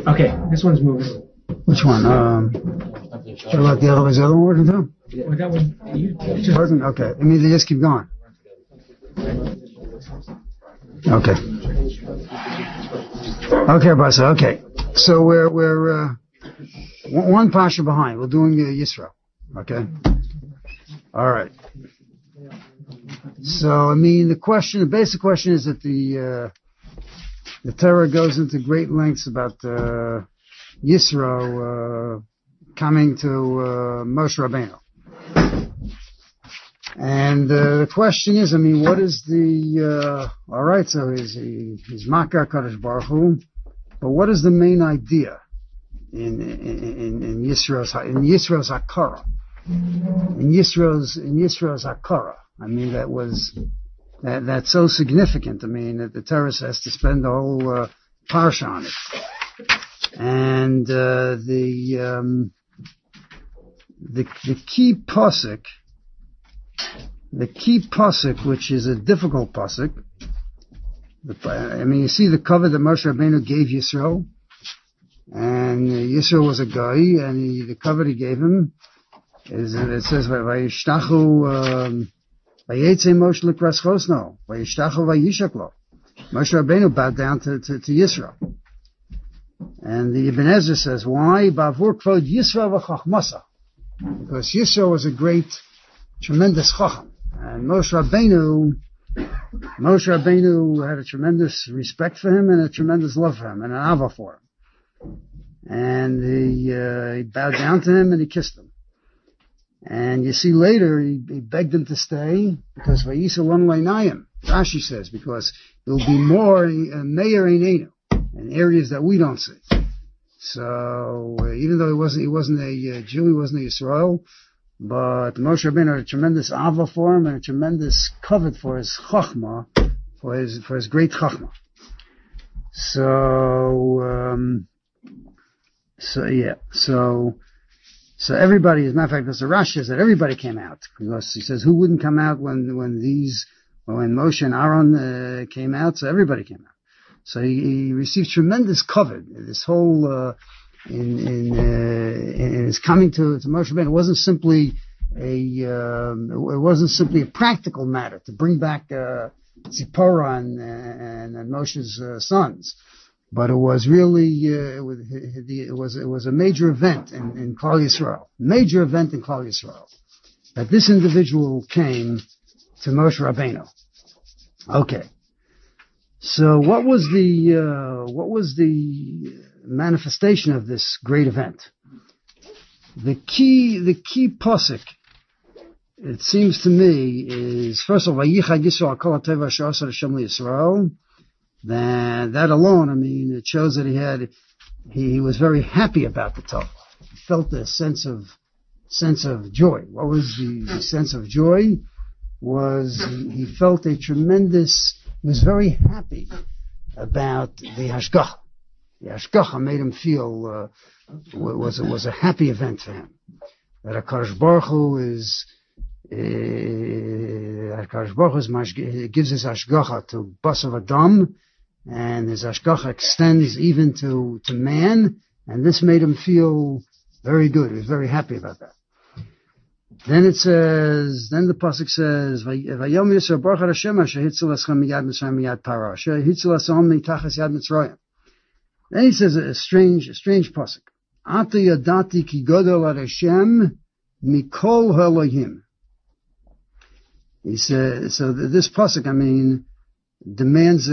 Okay, this one's moving. Which one? What about the other one? Is the other one working too? Yeah. Well, that one, Working? Okay. I mean, they just keep going. Okay. Okay, Basa. Okay. So we're one pasha behind. We're doing Yisro. Okay. All right. So I mean, the basic question is that the Torah goes into great lengths about Yisro coming to Moshe Rabbeinu. And the question is, I mean, what is the all right? So he's Makar Kadosh Baruch Hu, but what is the main idea in Yisro's Hakara? In Yisro's Hakara, I mean, that's so significant. I mean, that the Torah has to spend the whole parsha on it, and the key pasuk. The key pasuk, which is a difficult pasuk, I mean, you see the cover that Moshe Rabbeinu gave Yisro, and Yisro was a guy, and the cover he gave him is, it says, Vayishtachu, Vayetze Moshe l'kras chosno, Vayishtachu vayishaklo. Moshe Rabbeinu bowed down to Yisro. And the Ibn Ezra says, why? Bavur kvod Yisro v'chachmasa. Because Yisro was a tremendous chacham. And Moshe Rabbeinu had a tremendous respect for him and a tremendous love for him and an ava for him. And he bowed down to him and he kissed him. And you see later he begged him to stay because Vayisa Lon Leinayim. Rashi says because there will be more Meir Einenu in areas that we don't see. So even though he wasn't a Jew, he wasn't a Yisrael. But Moshe Rabbeinu had a tremendous ava for him and a tremendous covet for his chachma, for his great chachma. So everybody, as a matter of fact, there's a Rashi says that everybody came out because he says who wouldn't come out when Moshe and Aaron came out? So everybody came out. So he received tremendous covet. This whole in his coming to Moshe Rabbeinu, it wasn't simply a practical matter to bring back Zipporah and Moshe's sons, but it was really it was a major event in Klal Yisrael, that this individual came to Moshe Rabbeinu. Okay. So what was the manifestation of this great event? The key pasuk, it seems to me, is first of all Vayichag Yisrael Kol HaTeva Asher Asa Hashem LiYisrael. That alone, I mean, it shows that he was very happy about the Torah. He felt a sense of joy. What was the sense of joy? Was he felt a tremendous. He was very happy about the Hashgacha. The Hashgacha made him feel was a happy event for him. That HaKadosh Baruch Hu gives his Hashgacha to Basav Adam, and his Hashgacha extends even to man, and this made him feel very good. He was very happy about that. Then the pasuk says, "Vayom Yisrael Baruch Hashem Asher Hitzil Eschem Miyad Mitzrayim Miyad Paro Asher Hitzil Eschem Mitachas Yad Mitzrayim." Then he says a strange pasuk. Ata Yadati Ki Godol Ad Hashem Mikol Elohim. He says, so this pasuk, I mean, demands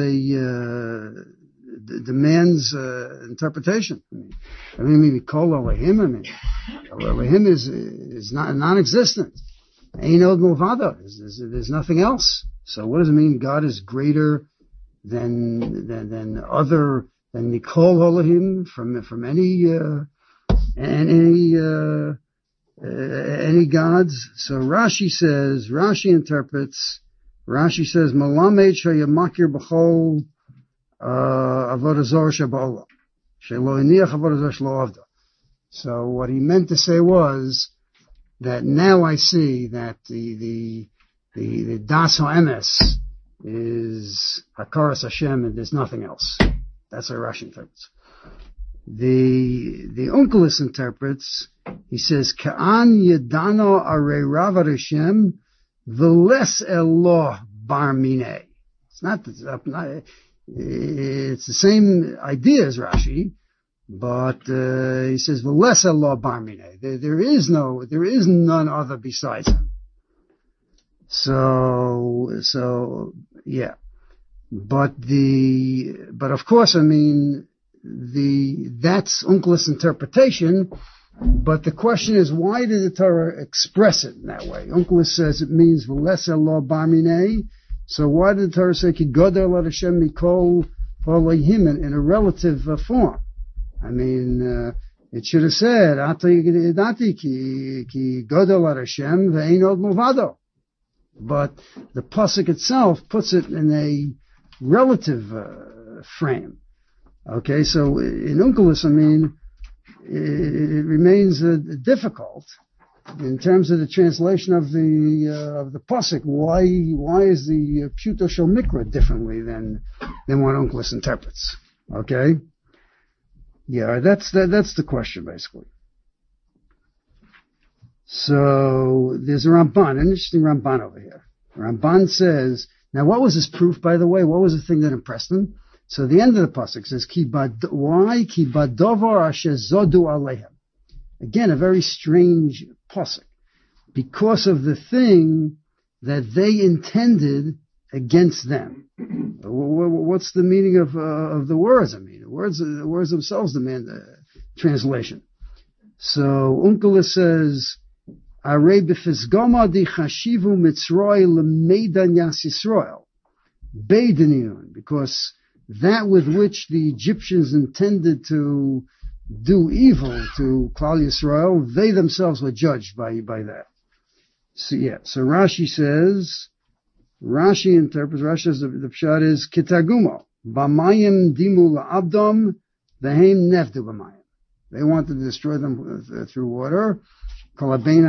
interpretation. I mean, Mikol Elohim. I mean, Elohim is not non-existent. Ein od milvado. There's nothing else. So what does it mean? God is greater than Mikol Elohim from any gods. So Rashi interprets. Rashi says, "Malamed shayamakir b'chol avodah zarah sheba'olam shelo iniach avodah zarah shelo avda." So what he meant to say was that now I see that the das ha'emes is hakaras Hashem and there's nothing else. That's what Rashi interprets. The Onkelos interprets, he says, Ka'an yedano arei rav Hashem v'les eloh bar mineh. It's the same idea as Rashi, but he says v'les eloh bar mineh. There is none other besides him. So yeah. But of course, I mean, that's Onkelos interpretation, but the question is, why did the Torah express it in that way? Onkelos says it means v'les eloh bar mineh, so why did the Torah say ki godel ad Hashem mikol ha'elohim in a relative form? I mean, it should have said, ata yidati ki godel ad Hashem ve'ein od milvado. But the pasuk itself puts it in a relative frame. Okay, so in Onkelos, I mean, it remains difficult in terms of the translation of the pasuk. Why is the Pshuto Shel Mikra differently than what Onkelos interprets? Okay, yeah, that's the question basically. So there's a Ramban, an interesting Ramban over here. Ramban says, now what was his proof, by the way? What was the thing that impressed him? So the end of the pasuk says, why? Ki badovar asher zodu alehem. Again, a very strange pasuk. Because of the thing that they intended against them. What's the meaning of the words? I mean, the words themselves demand a translation. So Onkelos says, Arei b'fisgoma di chashivu mitzroi l'meidan yas Yisrael. Beidiniyun, because that with which the Egyptians intended to do evil to Klal Yisrael, they themselves were judged by that. So yeah, so Rashi interprets, Rashi says the pshat is kitagumo, b'mayim dimu la'abdom, v'heim nefdu b'mayim. They wanted to destroy them through water. And they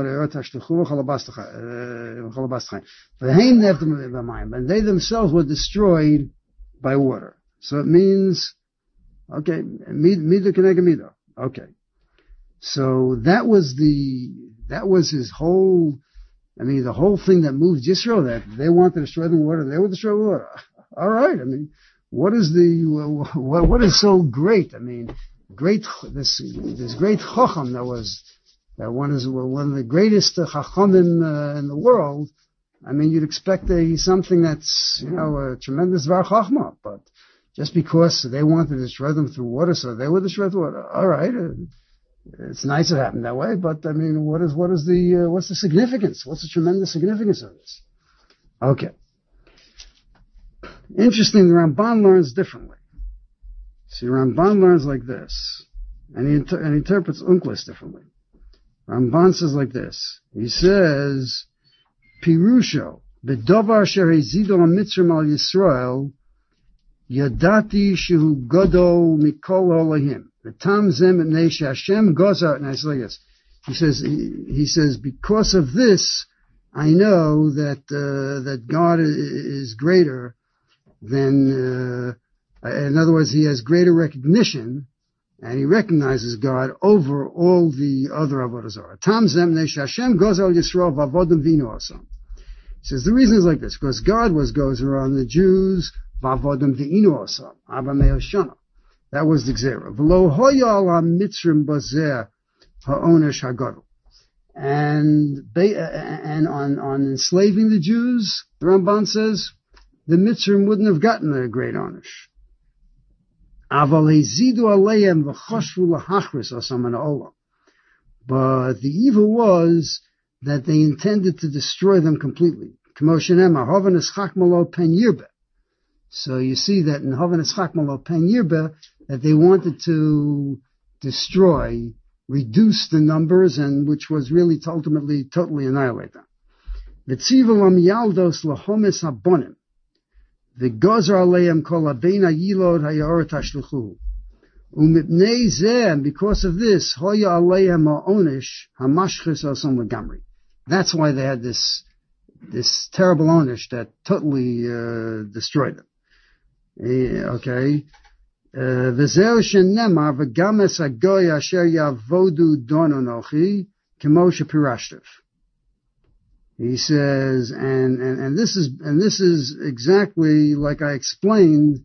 themselves were destroyed by water. So it means, okay, midah keneged midah. Okay. So that was his whole, I mean, the whole thing that moved Yisrael, that they wanted to destroy the water, they would destroy the water. All right. I mean, what is so great? I mean, this great chacham that one of the greatest chachamim in the world. I mean, you'd expect something that's, a tremendous var chachma, but just because they wanted to destroy them through water, so they would destroy the water. All right, it's nice it happened that way, but I mean, what's the significance? What's the tremendous significance of this? Okay. Interesting, the Ramban learns differently. See, Ramban learns like this, and he interprets Onkelos differently. Ramban says like this. He says, Pirusho, B'dovar asher hezido ha'mitzrim al Yisrael, yadati shehu gadol mikol ha'olohim. V'tam zem etnei she'Hashem gozar. And I say like this. He says, because of this, I know that God is greater than, in other words, he has greater recognition, and he recognizes God over all the other avodah zarah. Tam zem nei Hashem goes al Yisrael v'avodim v'inu asam. He says the reason is like this, because God goes around the Jews v'avodim v'inu asam Abba Me'oshana. That was the gzera. V'lo hoya al ha'mitzrim bazeh ha'onesh hagadol. And on enslaving the Jews, the Ramban says the Mitzrim wouldn't have gotten a great onesh. But the evil was that they intended to destroy them completely. So you see that in Hovanes Chakmalo Pen Yirbe, that they wanted to destroy, reduce the numbers, and which was really to ultimately totally annihilate them. The Gozer Aleim Kol Abena Yilod Hayor Tashluchu. Umipnei Zeh, and because of this, Hoya Aleim Ha'onish Hamashchis Osam Legamri. That's why they had this terrible onish that totally destroyed them. Okay, V'zeu shenemar v'gam es hagoy asher yavodu don anochi kemo shepirashtiv. He says, and this is exactly like I explained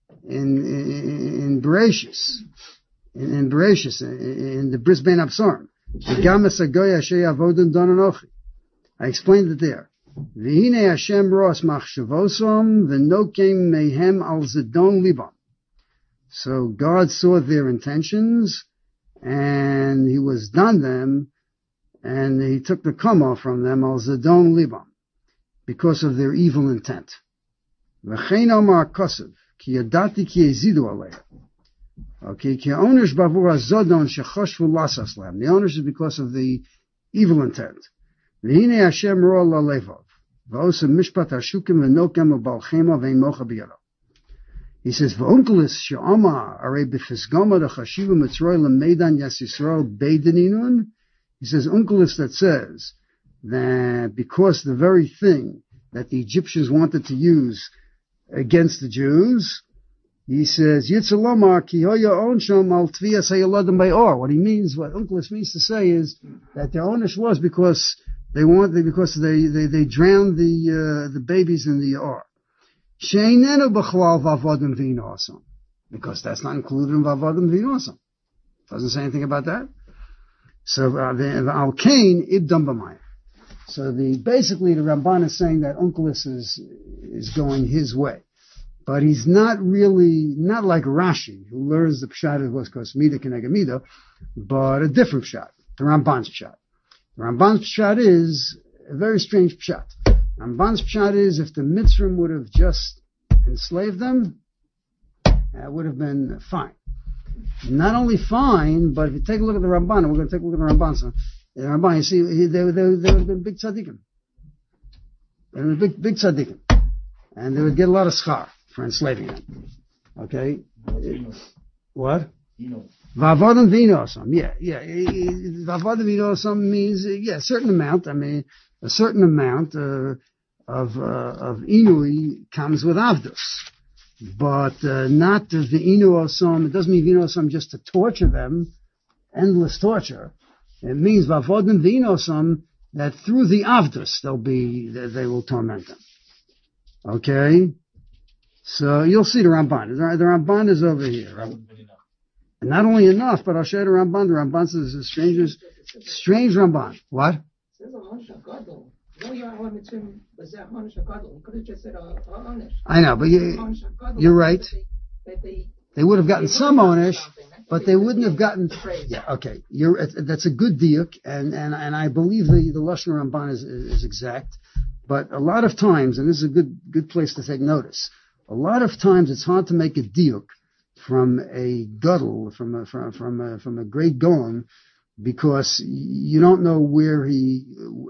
in Bereshis, in Bereshis, in the Bris Bein Absarim. V'gam es hagoy asher yavodu don anochi. I explained it there. V'hine Hashem ros machshavosom v'nokem mehem al zedon libam. So God saw their intentions, and He was done them, and He took the kama from them al zedon libam, because of their evil intent. V'chein omar kosev ki yadati ki yezidu aleya. Okay, ki onish bavur hazodon shechoshvu lasas lem. The onish is because of the evil intent. V'hine Hashem ro lalevav v'osem mishpat hashukim v'nokem u'balchema v'imocha b'yadav. He says, "V'onkelis she'amar arei b'fisgama d'chashiva mitzroi l'meidan yas Yisrael beidaninun." He says, "Onkelis that says that because the very thing that the Egyptians wanted to use against the Jews," he says, "Yitzalomar ki hoya onsham al tviyas hayaladim bay'or." What Onkelis means to say is that their onish was because they drowned the babies in the Or. Because that's not included in Vavadim V'Nosam. Doesn't say anything about that. So, the Al-Kain Ibdam B'Mayim. So basically the Ramban is saying that Onkelis is going his way. But he's not like Rashi, who learns the Pshat of what's called Mida Kenega Mida, but a different Pshat, the Ramban's Pshat. The Ramban's Pshat is a very strange Pshat. Ramban's Pshat is if the Mitzrim would have just enslaved them, it would have been fine. Not only fine, but if you take a look at the Ramban, and we're going to take a look at the Ramban, so the Ramban, you see, they would have been big tzaddikim. They would have been big tzaddikim. And they would get a lot of schar for enslaving them. Okay? What? Vavadim V'Nosam. Yeah. Vavadim V'Nosam means, a certain amount. I mean, a certain amount of inui comes with avdus, but not the inu osam. It doesn't mean inu osam just to torture them, endless torture. It means vavodim v'inosam, that through the avdus they will torment them. Okay, so you'll see the Ramban. The Ramban is over here. And not only enough, but I'll show you the Ramban. The Ramban says a strange Ramban. What? I know, but you're right. They would have gotten some onish, but they wouldn't have gotten. Yeah, okay. That's a good diuk, and I believe the Lashon Ramban is exact. But a lot of times, and this is a good place to take notice. A lot of times, it's hard to make a diuk from a gadol, from a great goan, because you don't know where he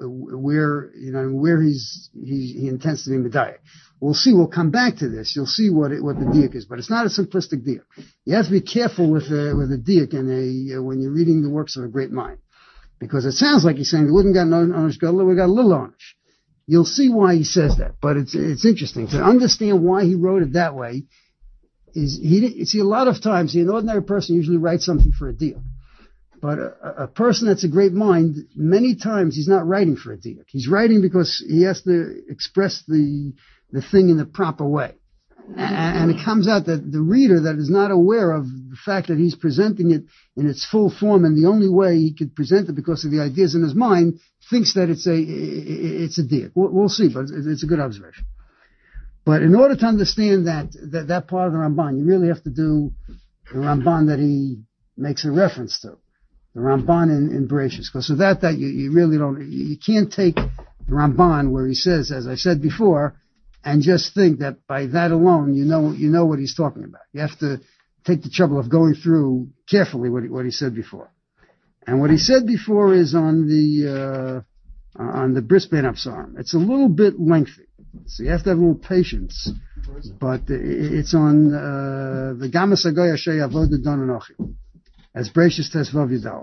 intends to be medayek. We'll see. We'll come back to this. You'll see what the diuk is, but it's not a simplistic diuk. You have to be careful with a diuk when you're reading the works of a great mind, because it sounds like he's saying they wouldn't got no onish gadol, we got a little onish. You'll see why he says that, but it's interesting to understand why he wrote it that way. See, a lot of times an ordinary person usually writes something for a diuk. But a person that's a great mind, many times he's not writing for a diuk. He's writing because he has to express the thing in the proper way. And it comes out that the reader that is not aware of the fact that he's presenting it in its full form, and the only way he could present it because of the ideas in his mind, thinks that it's a diuk. We'll see, but it's a good observation. But in order to understand that part of the Ramban, you really have to do the Ramban that he makes a reference to. The Ramban in Bereshis. Because without that, you really you can't take the Ramban where he says, as I said before, and just think that by that alone, you know what he's talking about. You have to take the trouble of going through carefully what he said before. And what he said before is on the Bris Bein Absarim. It's a little bit lengthy. So you have to have a little patience. But it's on the Gamas Hagoy Asher Yavod Don Anochi, as Bereshis Tes Vav Yudalef.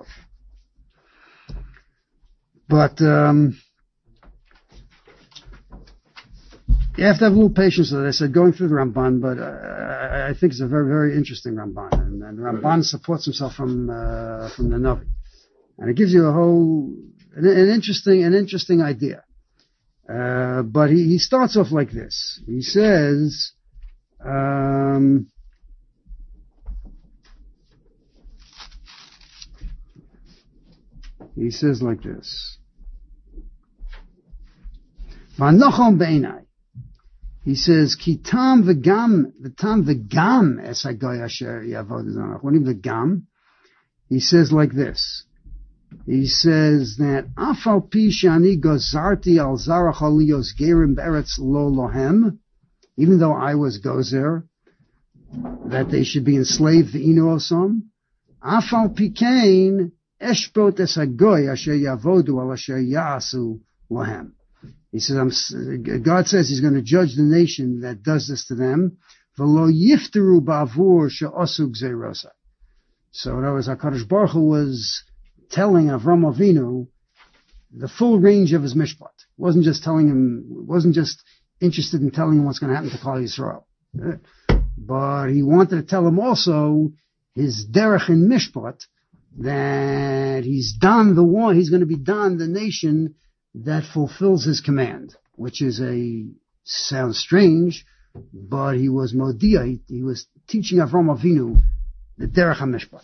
But you have to have a little patience with it. I said going through the Ramban, but I think it's a very, very interesting Ramban, and Ramban supports himself from the Navi, and it gives you an interesting idea. But he starts off like this. He says, like this. V'anochon b'einai. He says, Ki tam v'gam es hagoy asher yavod zanach. What do you mean v'gam? He says like this. He says that afal pi shani gozarti al zarach aliyos gerim beretz lo lohem, even though I was gozer, that they should be enslaved v'inu osam, afal pi kain eshbot es hagoy asher yavodu al asher ya'asu lohem. He says, God says He's going to judge the nation that does this to them. V'lo yifteru ba'avur she'osu gzeirosa. So in other words, HaKadosh Baruch Hu was telling Avram Avinu the full range of his mishpat. Wasn't just interested in telling him what's going to happen to Klal Yisrael. But he wanted to tell him also his derech in mishpat, that he's going to be done the nation that fulfills his command, which sounds strange, but he was Modia, he was teaching Avram Avinu the Derech HaMishpat.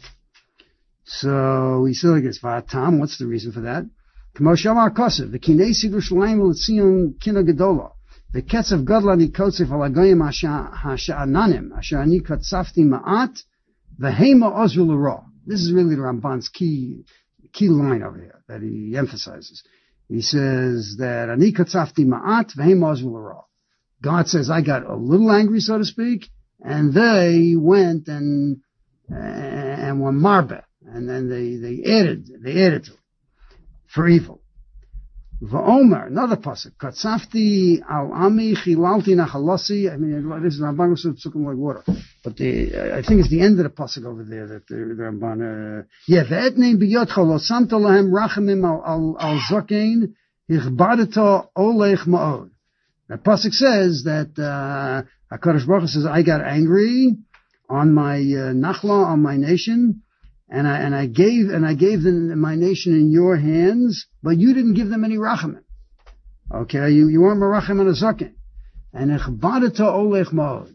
So he said like this, V'atam, what's the reason for that? K'mo shamar kosev, v'kinesi Yerushalayim l'tzion kina gedola, v'ketzav gadla nikotzef al hagoyim ha'sha'ananim, asher ani katzafti ma'at, v'heima ozru l'ra. This is really the Ramban's key line over here that he emphasizes. He says that ani katzafti ma'at v'heima ozru l'ra. God says, I got a little angry, so to speak, and they went and were marbe, and then they added to it for evil. V'omer, another pasuk, katzafti al ami chilalti nachalosi. I mean, this is Ramban looking like water, but I think it's the end of the pasuk over there that the Ramban. Ve'etnein biyotcha lo samta lahem rachamim al zokein hichbadeta olech ma'od. The pasuk says that HaKadosh Baruch Hu says, I got angry on my nachla, on my nation, and I gave my nation in your hands, but you didn't give them any rachamim. Okay, you weren't merachim on a zaken, and echbadeta olech ma'od.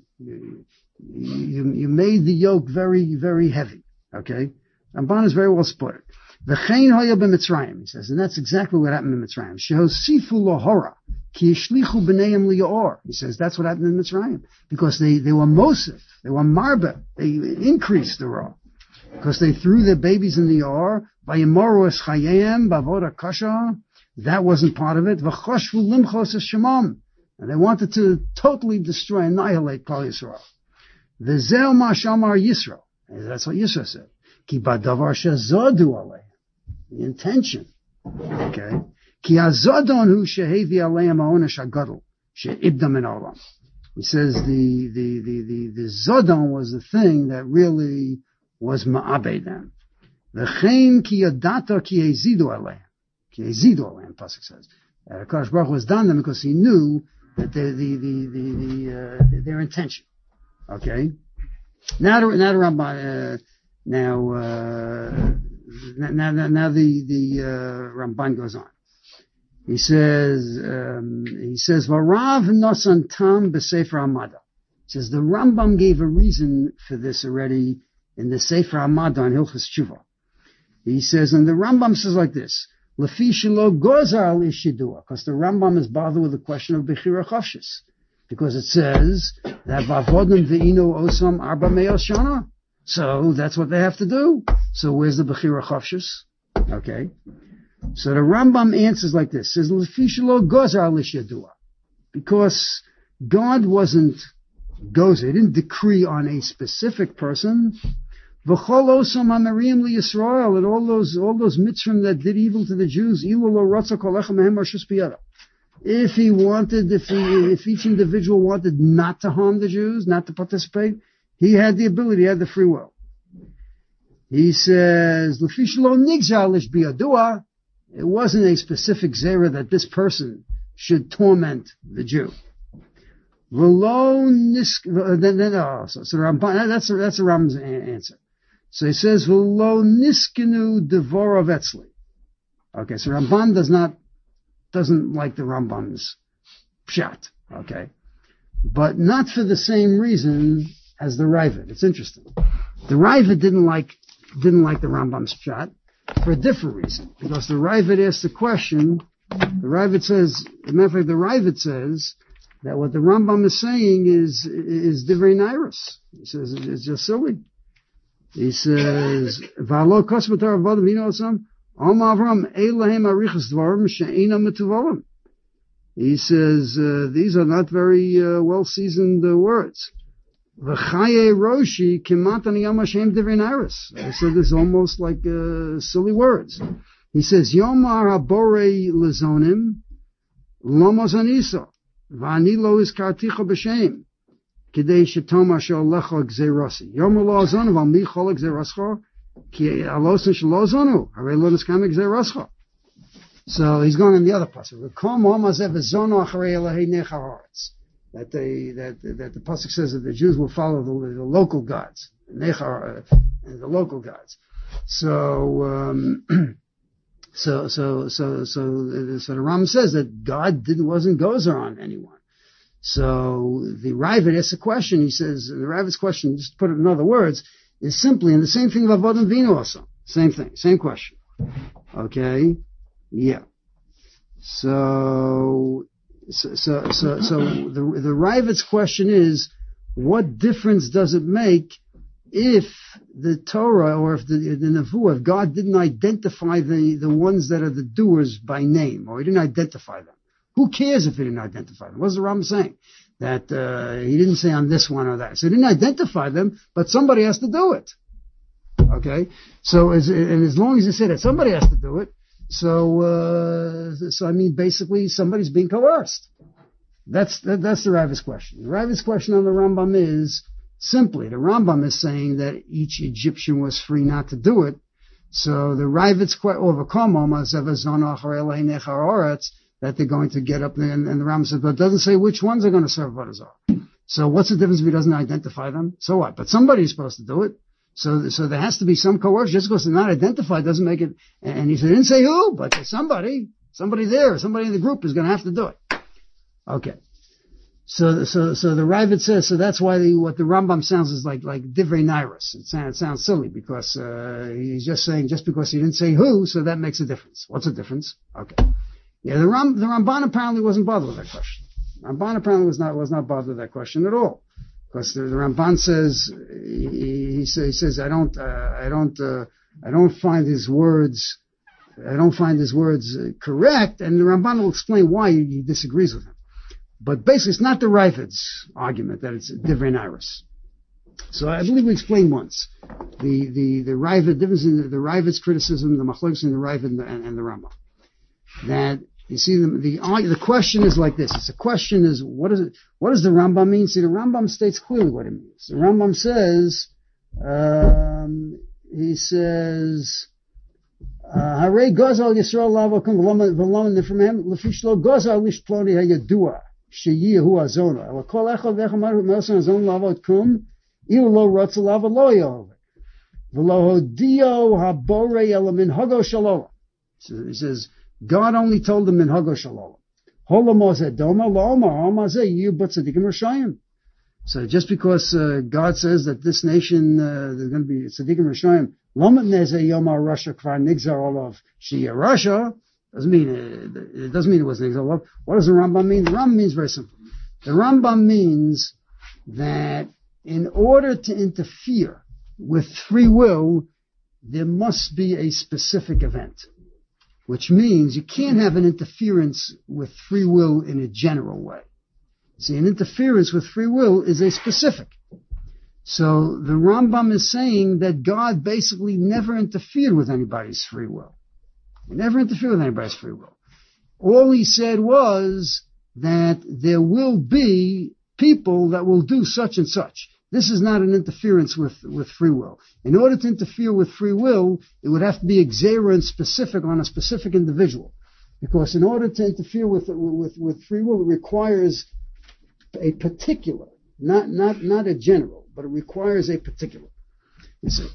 You made the yoke very, very heavy. Okay, Ramban is very well spotted. V'chein hoya b'Mitzrayim, he says, and that's exactly what happened in Mitzrayim. Shehosifu lohora. He says that's what happened in Mitzrayim, because they were Mosif, they were Marba, they increased the raw, because they threw their babies in the Or, Vayemoru es chayem, bavoda kasha, that wasn't part of it, V'choshvu limchos es shemam, and they wanted to totally destroy, annihilate Klal Yisrael. V'zeh ma shamar Yisro, that's what Yisro said, ki badavar shezodu alei, the intention, okay? Ki hazodon hu shehevi aleim ha'onesh hagadol she'ibda min ha'olam. He says the zodon was the thing that really was ma'abed them. V'chein ki yadata ki ezidu aleim, pasuk says. HaKadosh Baruch Hu was done them because he knew that their intention. Okay. Now the Ramban, Ramban goes on. He says, Varav nosan tam b'Sefer Hamada. He says, the Rambam gave a reason for this already in the Sefer Hamada on Hilchos Tshuva. He says, and the Rambam says like this, Lefi shelo gozar al ishidua, because the Rambam is bothered with the question of Bechira Chavshis, because it says that Vavodim ve'inu osam arba me'el shana. So that's what they have to do. So where's the Bechira Chavshis? Okay. So the Rambam answers like this, says, because God wasn't gozer, he didn't decree on a specific person, and all those mitzvahs that did evil to the Jews, if each individual wanted not to harm the Jews, not to participate, he had the ability, he had the free will. He says, it wasn't a specific zera that this person should torment the Jew. V'lo nisk, so Ramban, that's a Rambam's answer. So he says, V'lo niskenu devorav etzli. Okay, so Ramban doesn't like the Rambam's pshat, okay? But not for the same reason as the Raavad. It's interesting. The Raavad didn't like the Rambam's pshat for a different reason. Because the Raavad asked the question, the Raavad says, as a matter of fact, the Raavad says that what the Rambam is saying is divrei nairos. He says it's just silly. He says, V'alo kos b'torah v'odem v'ino osam, Om Avram Eilahem Arichas Dvarim She'ena Metuvalim. He says, these are not very well-seasoned words. V'chaye Roshi Kimatan Yom Hashem Divrei Nairos. I said this almost like silly words. He says, Yomar HaBorei Lezonim Lomos Anisa V'ani Lo Izkarticha B'Shem Kidei Shetoma She'olecha Gzeirosi Yomar Lo Azonim V'al Mi Chol Gzeiroscha So he's going on the other pasuk. That the pasuk says that the Jews will follow the local gods, the local gods. So the Ram says that God wasn't gozer on anyone. So the Raavad asks a question. He says the Raavad's question, just to put it in other words, is simply, and the same thing about Avodim Vino also. Same thing, same question. Okay? Yeah. So the Raavad's question is, what difference does it make if the Torah or if the Nevuah, if God didn't identify the ones that are the doers by name, or he didn't identify them? Who cares if he didn't identify them? What's the Rambam saying? That he didn't say on this one or that. So he didn't identify them, but somebody has to do it. Okay? So as long as he said that somebody has to do it, so I mean basically somebody's being coerced. That's the Raavad's question. The Raavad's question on the Rambam is simply, the Rambam is saying that each Egyptian was free not to do it. So the Raavad's question, that they're going to get up there, and the Rambam says, but it doesn't say which ones are going to serve Avodah Zarah. So what's the difference if he doesn't identify them? So what? But somebody's supposed to do it. So there has to be some coercion. Just because they're not identified doesn't make it, and he said, didn't say who, but somebody there, somebody in the group is going to have to do it. Okay. So the Raavad says, so that's why what the Rambam sounds is like divrei nairos. It sounds silly because, he's just saying, just because he didn't say who, so that makes a difference. What's the difference? Okay. Yeah, the Ramban apparently wasn't bothered with that question. Ramban apparently was not bothered with that question at all, because the Ramban says he says I don't find his words correct, and the Ramban will explain why he disagrees with him. But basically, it's not the Raavad's argument that it's divrei nairos. So I believe we explained once the Raavad difference in the Raavad's criticism, the machlokes in the Raavad and the Rambam. That you see the question is like this. The question is what does the Rambam mean? See, the Rambam states clearly what it means. The Rambam says he says Harei gazal Yisrael lavokum v'lam from him lefish lo gazal lish ploni hayadua sheyihu azona wa kol echad v'echad melson azon lavot kum ilu lo rotzel lavot lo yov v'lo hodio haborei elamin hago shalom. So he says God only told them in Hago Shalom. So just because God says that this nation there's going to be tzaddikim rishayim, Russia doesn't mean it doesn't mean it was nigzar. What does the Rambam mean? The Rambam means very simple. The Rambam means that in order to interfere with free will, there must be a specific event. Which means you can't have an interference with free will in a general way. See, an interference with free will is a specific. So the Rambam is saying that God basically never interfered with anybody's free will. He never interfered with anybody's free will. All he said was that there will be people that will do such and such. This is not an interference with free will. In order to interfere with free will, it would have to be exera and specific on a specific individual. Because in order to interfere with free will, it requires a particular, not a general, but it requires a particular. You see.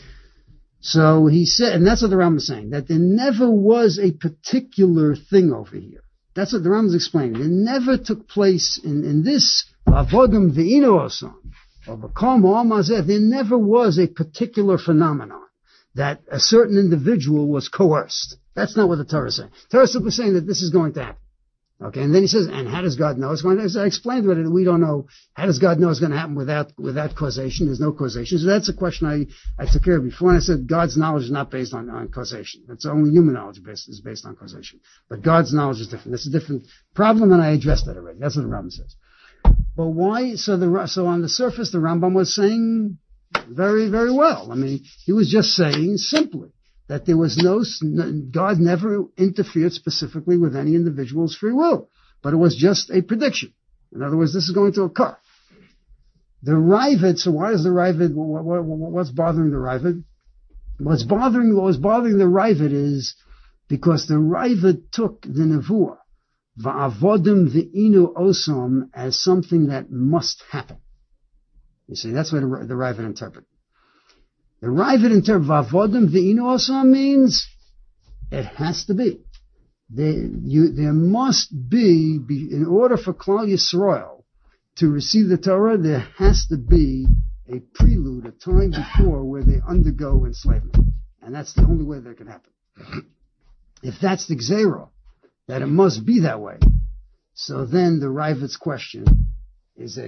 So he said, and that's what the Rambam is saying, that there never was a particular thing over here. That's what the Rambam is explaining. It never took place in this avodim ve'inu osam, or b'kol ma'am hazeh. There never was a particular phenomenon that a certain individual was coerced. That's not what the Torah is saying. The Torah is simply saying that this is going to happen. Okay, and then he says, and how does God know it's going to happen? I explained what we don't know. How does God know it's going to happen without causation? There's no causation. So that's a question I took care of before, and I said God's knowledge is not based on causation. It's only human knowledge is based on causation. But God's knowledge is different. That's a different problem, and I addressed that already. That's what the Rambam says. But why? So on the surface, the Rambam was saying very, very well. I mean, he was just saying simply that there was God never interfered specifically with any individual's free will, but it was just a prediction. In other words, this is going to occur. The Ravid, so why is the Ravid, what's bothering the Ravid? What was bothering the Ravid is because the Ravid took the Nevuah, va'avodim ve'inu osam, as something that must happen. You see, that's what the Ravid interpreted. The Ravid interpret va'avodim ve'inu osam means it has to be. There must be, in order for Klal Yisrael to receive the Torah, there has to be a prelude, a time before where they undergo enslavement. And that's the only way that can happen. If that's the Gzeirah, that it must be that way, so then the Ravid's question is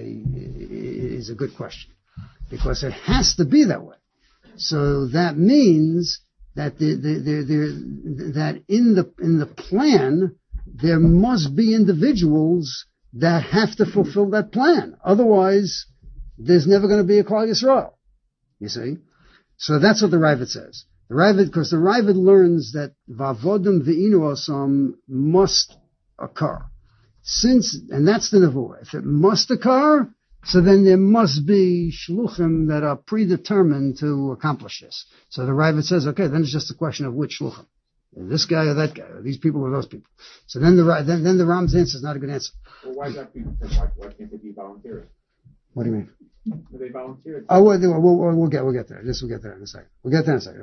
a good question. Because it has to be that way. So that means that that in the plan there must be individuals that have to fulfill that plan. Otherwise, there's never going to be a Klal Yisrael. You see, so that's what the Ravid says. Because the Ravid learns that va'avodim ve'inu osam must occur, and that's the nevuah. If it must occur, so then there must be shluchim that are predetermined to accomplish this. So the Ravid says, okay, then it's just a question of which shluchim. This guy or that guy, or these people or those people. So then the Ram's answer is not a good answer. Well, why can't they be volunteers? What do you mean? They volunteered. Oh, we'll get there. We'll get there in a second. The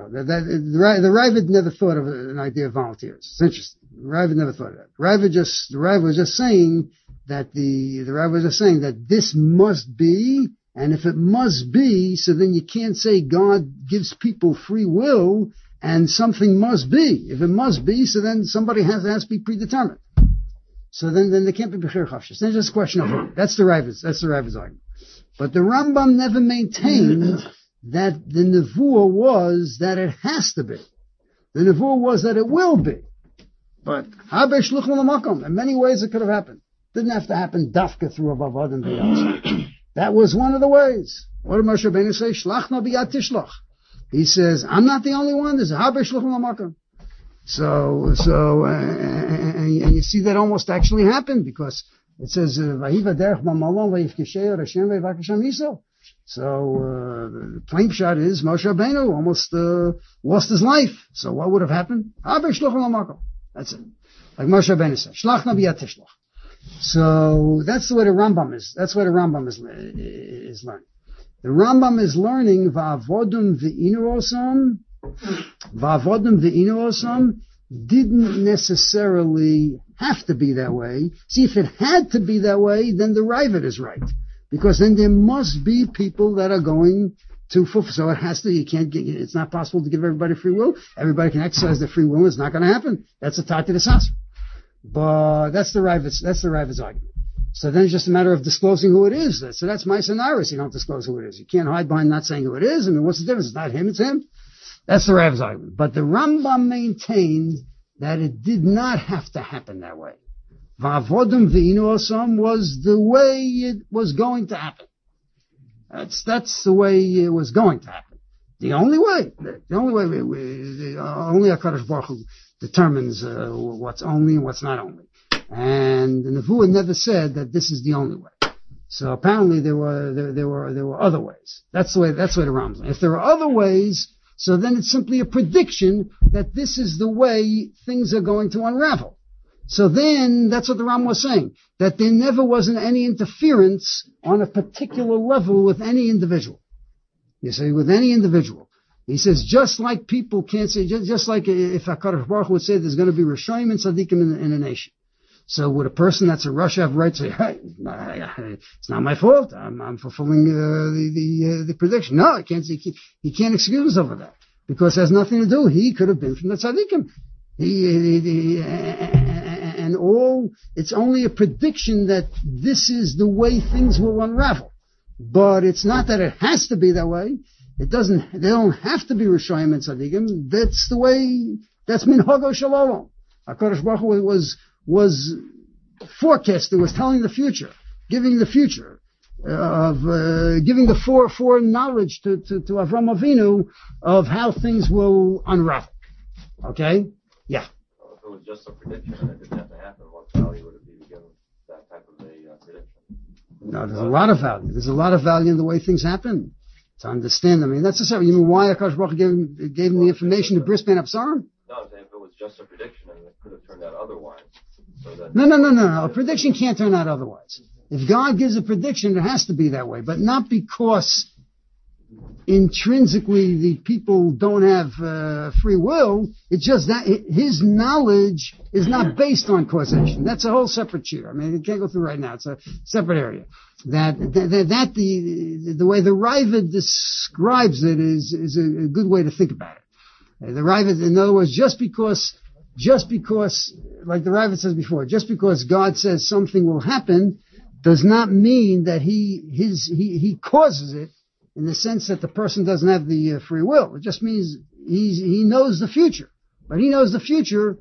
Ravid never thought of an idea of volunteers. It's interesting. The Ravid never thought of that. The Ravid was just saying that the Ravid was just saying that this must be, and if it must be, so then you can't say God gives people free will and something must be. If it must be, so then somebody has to be predetermined. So then there can't be Bechir Chavshis. Then it's just a question of who. That's the Ravid's argument. But the Rambam never maintained that the Nevuah was that it has to be. The Nevuah was that it will be. But Habe Shluchim L'Makom. In many ways it could have happened. Didn't have to happen dafka through a vavadim v'yos. That was one of the ways. What did Moshe Rabbeinu say? Shlachna b'yad tishlach. He says, I'm not the only one. There's a Habe Shluchim L'Makom. And you see that almost actually happened because it says, Vahiva derech b'malon v'yifkeshei Hashem v'yivakasham Yisrael. So, the plain shot is Moshe Rabbeinu almost, lost his life. So what would have happened? Habe Shluchim L'Makom. That's it. Like Moshe Rabbeinu said, Shlachna b'yad tishlach. So that's the way the Rambam is. That's what the Rambam is learning. The Rambam is learning va'avodim ve'inu osam didn't necessarily have to be that way. See, if it had to be that way, then the Ravid is right, because then there must be people that are going to fulfill. So it has to. It's not possible to give everybody free will. Everybody can exercise their free will. It's not going to happen. That's a Tati D'Sasra. But that's the Ravid's argument. So then it's just a matter of disclosing who it is. So that's my scenario. You don't disclose who it is. You can't hide behind not saying who it is. I mean, what's the difference? It's not him, it's him. That's the Ravid's argument. But the Rambam maintained that it did not have to happen that way. Va'avodim ve'inu osam was the way it was going to happen. That's the way it was going to happen. Only HaKadosh Baruch Hu determines what's only and what's not only. And the Nevuah never said that this is the only way. So apparently there were other ways. That's the way the Rambam. If there are other ways, so then it's simply a prediction that this is the way things are going to unravel. So then, that's what the Ram was saying, that there never wasn't any interference on a particular level with any individual. You see, with any individual. He says, just like people can't say, just like if HaKadosh Baruch Hu would say there's going to be Rishonim and Tzaddikim in a nation. So would a person that's a Russia have a right to say, hey, it's not my fault, I'm fulfilling the prediction? No, I can't say, he can't excuse himself for that. Because it has nothing to do. He could have been from the Tzaddikim. It's only a prediction that this is the way things will unravel. But it's not that it has to be that way. They don't have to be Rishonim and Tzaddikim. That's the way, that's Minhago Shalom. HaKadosh Baruch Hu was forecasting, was telling the future, giving the future, giving the foreknowledge to Avram Avinu of how things will unravel. Okay? Yeah. Well, if it was just a prediction and it didn't have to happen, what value would it be to give that type of a prediction? No, there's a lot of value. There's a lot of value in the way things happen. To understand, I mean, that's the same. You mean why HaKadosh Baruch Hu gave him the information to Bris Ben Absarim? No, I'm saying if it was just a prediction and it could have turned out otherwise. So that No. A prediction can't turn out otherwise. If God gives a prediction, it has to be that way, but not because intrinsically the people don't have free will. It's just that his knowledge is not based on causation. That's a whole separate shir. I mean, you can't go through right now. It's a separate area. The way the Ravid describes it is a good way to think about it. The Ravid, in other words, just because, like the Ravid says before, just because God says something will happen does not mean that he causes it in the sense that the person doesn't have the free will. It just means he knows the future. But he knows the future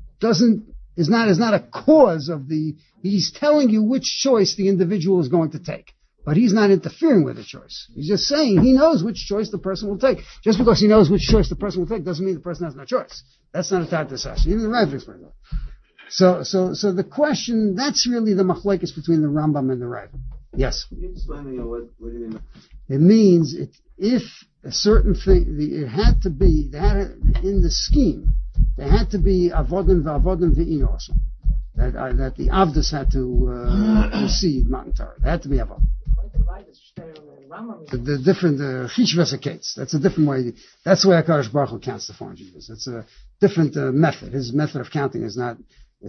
is not a cause of he's telling you which choice the individual is going to take. But he's not interfering with the choice. He's just saying he knows which choice the person will take. Just because he knows which choice the person will take doesn't mean the person has no choice. That's not a type of discussion. Even the Rav explains that. So the question, that's really the machlokes between the Rambam and the Rav. Yes? Can you explain to me what do you mean? It means if a certain thing, it had to be, in the scheme, there had to be avodim ve'inos. That the Avdus had to receive Matan Torah. There had to be avodim. The different chishvesakates. That's a different way. That's the way HaKadosh Baruch Hu counts the 400 years. It's a different method. His method of counting is not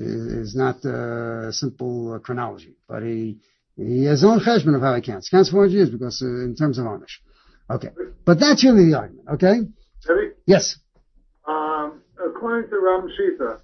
simple chronology, but he has his own cheshbon of how he counts. He counts 400 years because in terms of Amish. Okay, but that's really the argument. Okay. Eddie? Yes. According to Ram Shita,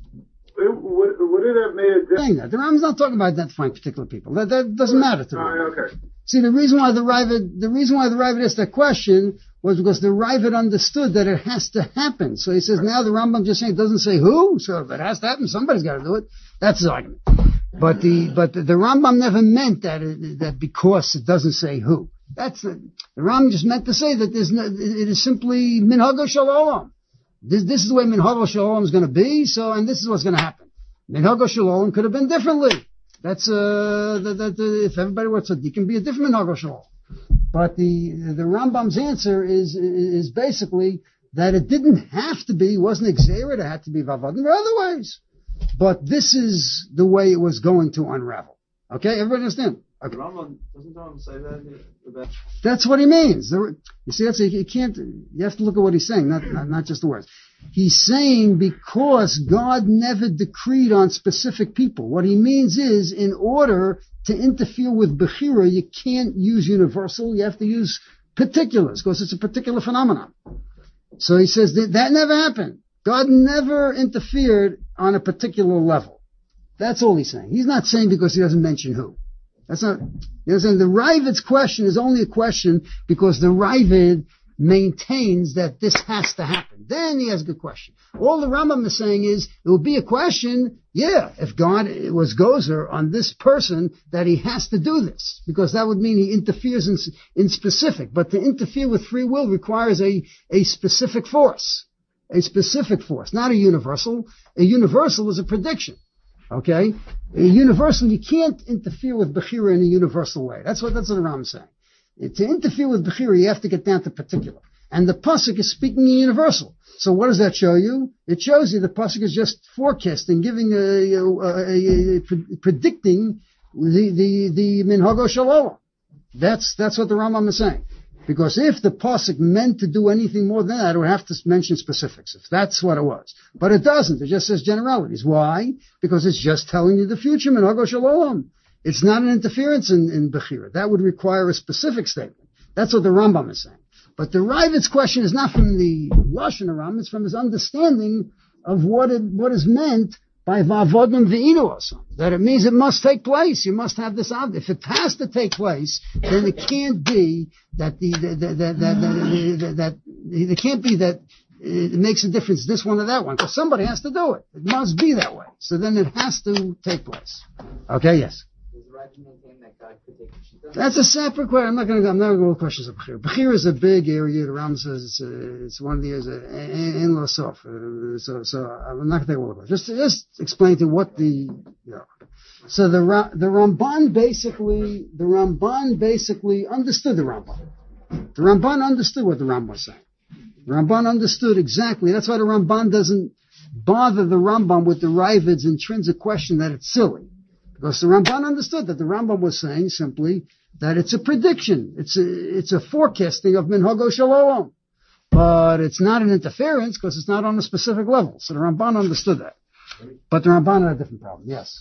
would it have made a difference? The Rambam's not talking about identifying particular people. That doesn't matter to me. Okay. See, the reason why the Ravid asked that question was because the Ravid understood that it has to happen. So he says, now the Rambam just saying it doesn't say who, so if it has to happen, somebody's got to do it. That's his argument. But the Rambam never meant that because it doesn't say who. The Rambam just meant to say that it is simply minhago shalom. This is the way minhago shalom is going to be. And this is what's going to happen. Minhago shalom could have been differently. That's if everybody were tzaddik, can be a different minhago shalom. But the Rambam's answer is basically that it didn't have to be, wasn't exerted, it had to be vavadim or other ways. But this is the way it was going to unravel. Okay, everybody understand? Okay. Doesn't Rambam say that? That's what he means. You see, you have to look at what he's saying, not just the words. He's saying because God never decreed on specific people. What he means is, in order to interfere with Bechira, you can't use universal, you have to use particulars, because it's a particular phenomenon. So he says that never happened. God never interfered on a particular level. That's all he's saying. He's not saying because he doesn't mention who. That's not, you know, the Ravid's question is only a question because the Ravid maintains that this has to happen. Then he has a good question. All the Rambam is saying is, it will be a question, if God was gozer on this person, that he has to do this. Because that would mean he interferes in specific. But to interfere with free will requires a specific force. A specific force, not a universal. A universal is a prediction. Okay? A universal, you can't interfere with Bechira in a universal way. That's what the Rambam is saying. To interfere with Bechira, you have to get down to particular. And the pasuk is speaking in universal. So what does that show you? It shows you the pasuk is just forecasting, giving predicting the minhago shalom. That's what the Rambam is saying. Because if the pasuk meant to do anything more than that, it would have to mention specifics, if that's what it was. But it doesn't. It just says generalities. Why? Because it's just telling you the future, minhago shalom. It's not an interference in Bechira. That would require a specific statement. That's what the Rambam is saying. But the Ravid's question is not from the Lashon Rambam, it's from his understanding of what is meant by Vavodim Ve'inu also. That it means it must take place. You must have this out. If it has to take place, then it can't be that it can't be that it makes a difference this one or that one. Because somebody has to do it. It must be that way. So then it has to take place. Okay, yes. That's a separate question. I'm not going to go with questions of Bechir. Bechir is a big area. The Ram says it's one of the areas in Losof. So I'm not going to take all of it. Just explain to what the. So the Ramban basically understood the Ramban. The Ramban understood what the Ram was saying. The Ramban understood exactly. That's why the Ramban doesn't bother the Rambam with the Ravid's intrinsic question that it's silly. Because the Ramban understood that the Rambam was saying simply that it's a prediction. It's a forecasting of minhago shalom. But it's not an interference because it's not on a specific level. So the Ramban understood that. But the Ramban had a different problem. Yes.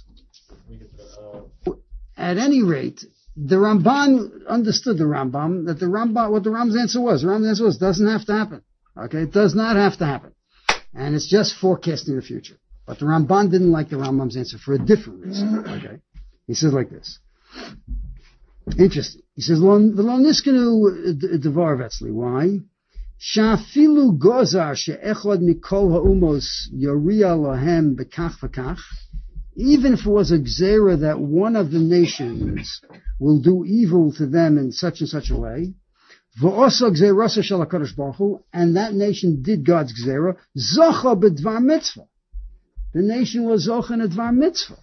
At any rate, the Ramban understood the Rambam, that what the Rambam's answer was. The Rambam's answer was, doesn't have to happen. Okay? It does not have to happen. And it's just forecasting the future. But the Ramban didn't like the Rambam's answer for a different reason. Okay? He says like this. Interesting. He says, Lo niskenu devar vetzli. Why? Shafilu gozar she'echod mikol ha'umos yoriya lohem bekach v'kach. Even if it was a gzera that one of the nations will do evil to them in such and such a way, v'osa gzerasa shel HaKadosh Baruch Hu, and that nation did God's gzera, zocha b'dvar mitzvah. The nation was zocha in a dvar mitzvah.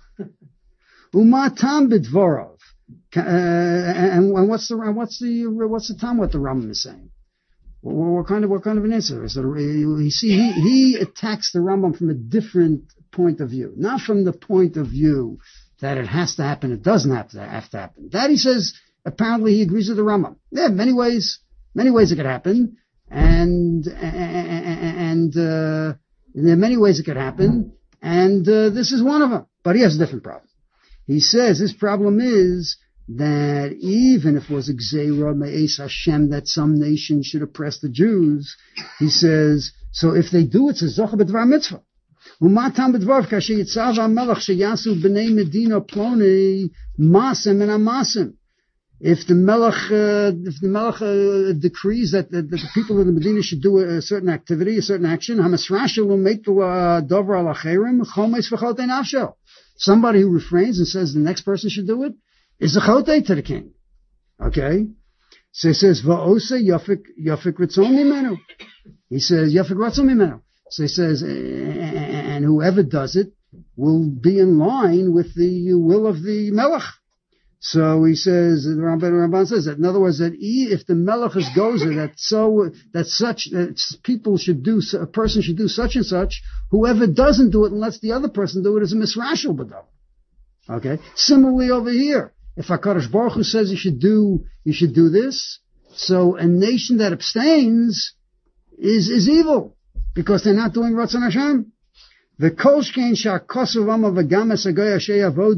Umatam b'dvarav. And what's the time? What the Rambam is saying? What kind of an answer? So he attacks the Rambam from a different point of view, not from the point of view that it has to happen. It doesn't have to happen. That he says apparently he agrees with the Rambam. Yeah, many ways it could happen, and there are many ways it could happen, and this is one of them. But he has a different problem. He says his problem is that even if it was a gzeira me'es Hashem that some nation should oppress the Jews, he says, so if they do, it's a zocha b'dvar mitzvah. Umatam b'dvar kasher yitzav ha'melech sheyasu b'nei medina ploni masem and amasim. If the melech decrees that the people of the Medina should do a certain activity, a certain action, hamasrashel u'meitu dover al acherim chomes v'chotei nafshel. Somebody who refrains and says the next person should do it is a chotei to the king. Okay? So he says, va'osa yafik ritzon mimenu. He says, yafik ritzon mimenu. So he says, and whoever does it will be in line with the will of the melech. So he says, the Ramban says that, in other words, that if the melech is gozer, that people should do, a person should do such and such, whoever doesn't do it and lets the other person do it is a misrashel b'dav. Okay? Similarly over here, if HaKadosh Baruch Hu says you should do this, so a nation that abstains is evil, because they're not doing Ratzon Hashem. The kolshkein sha'kosuv amma v'gamas agoy asher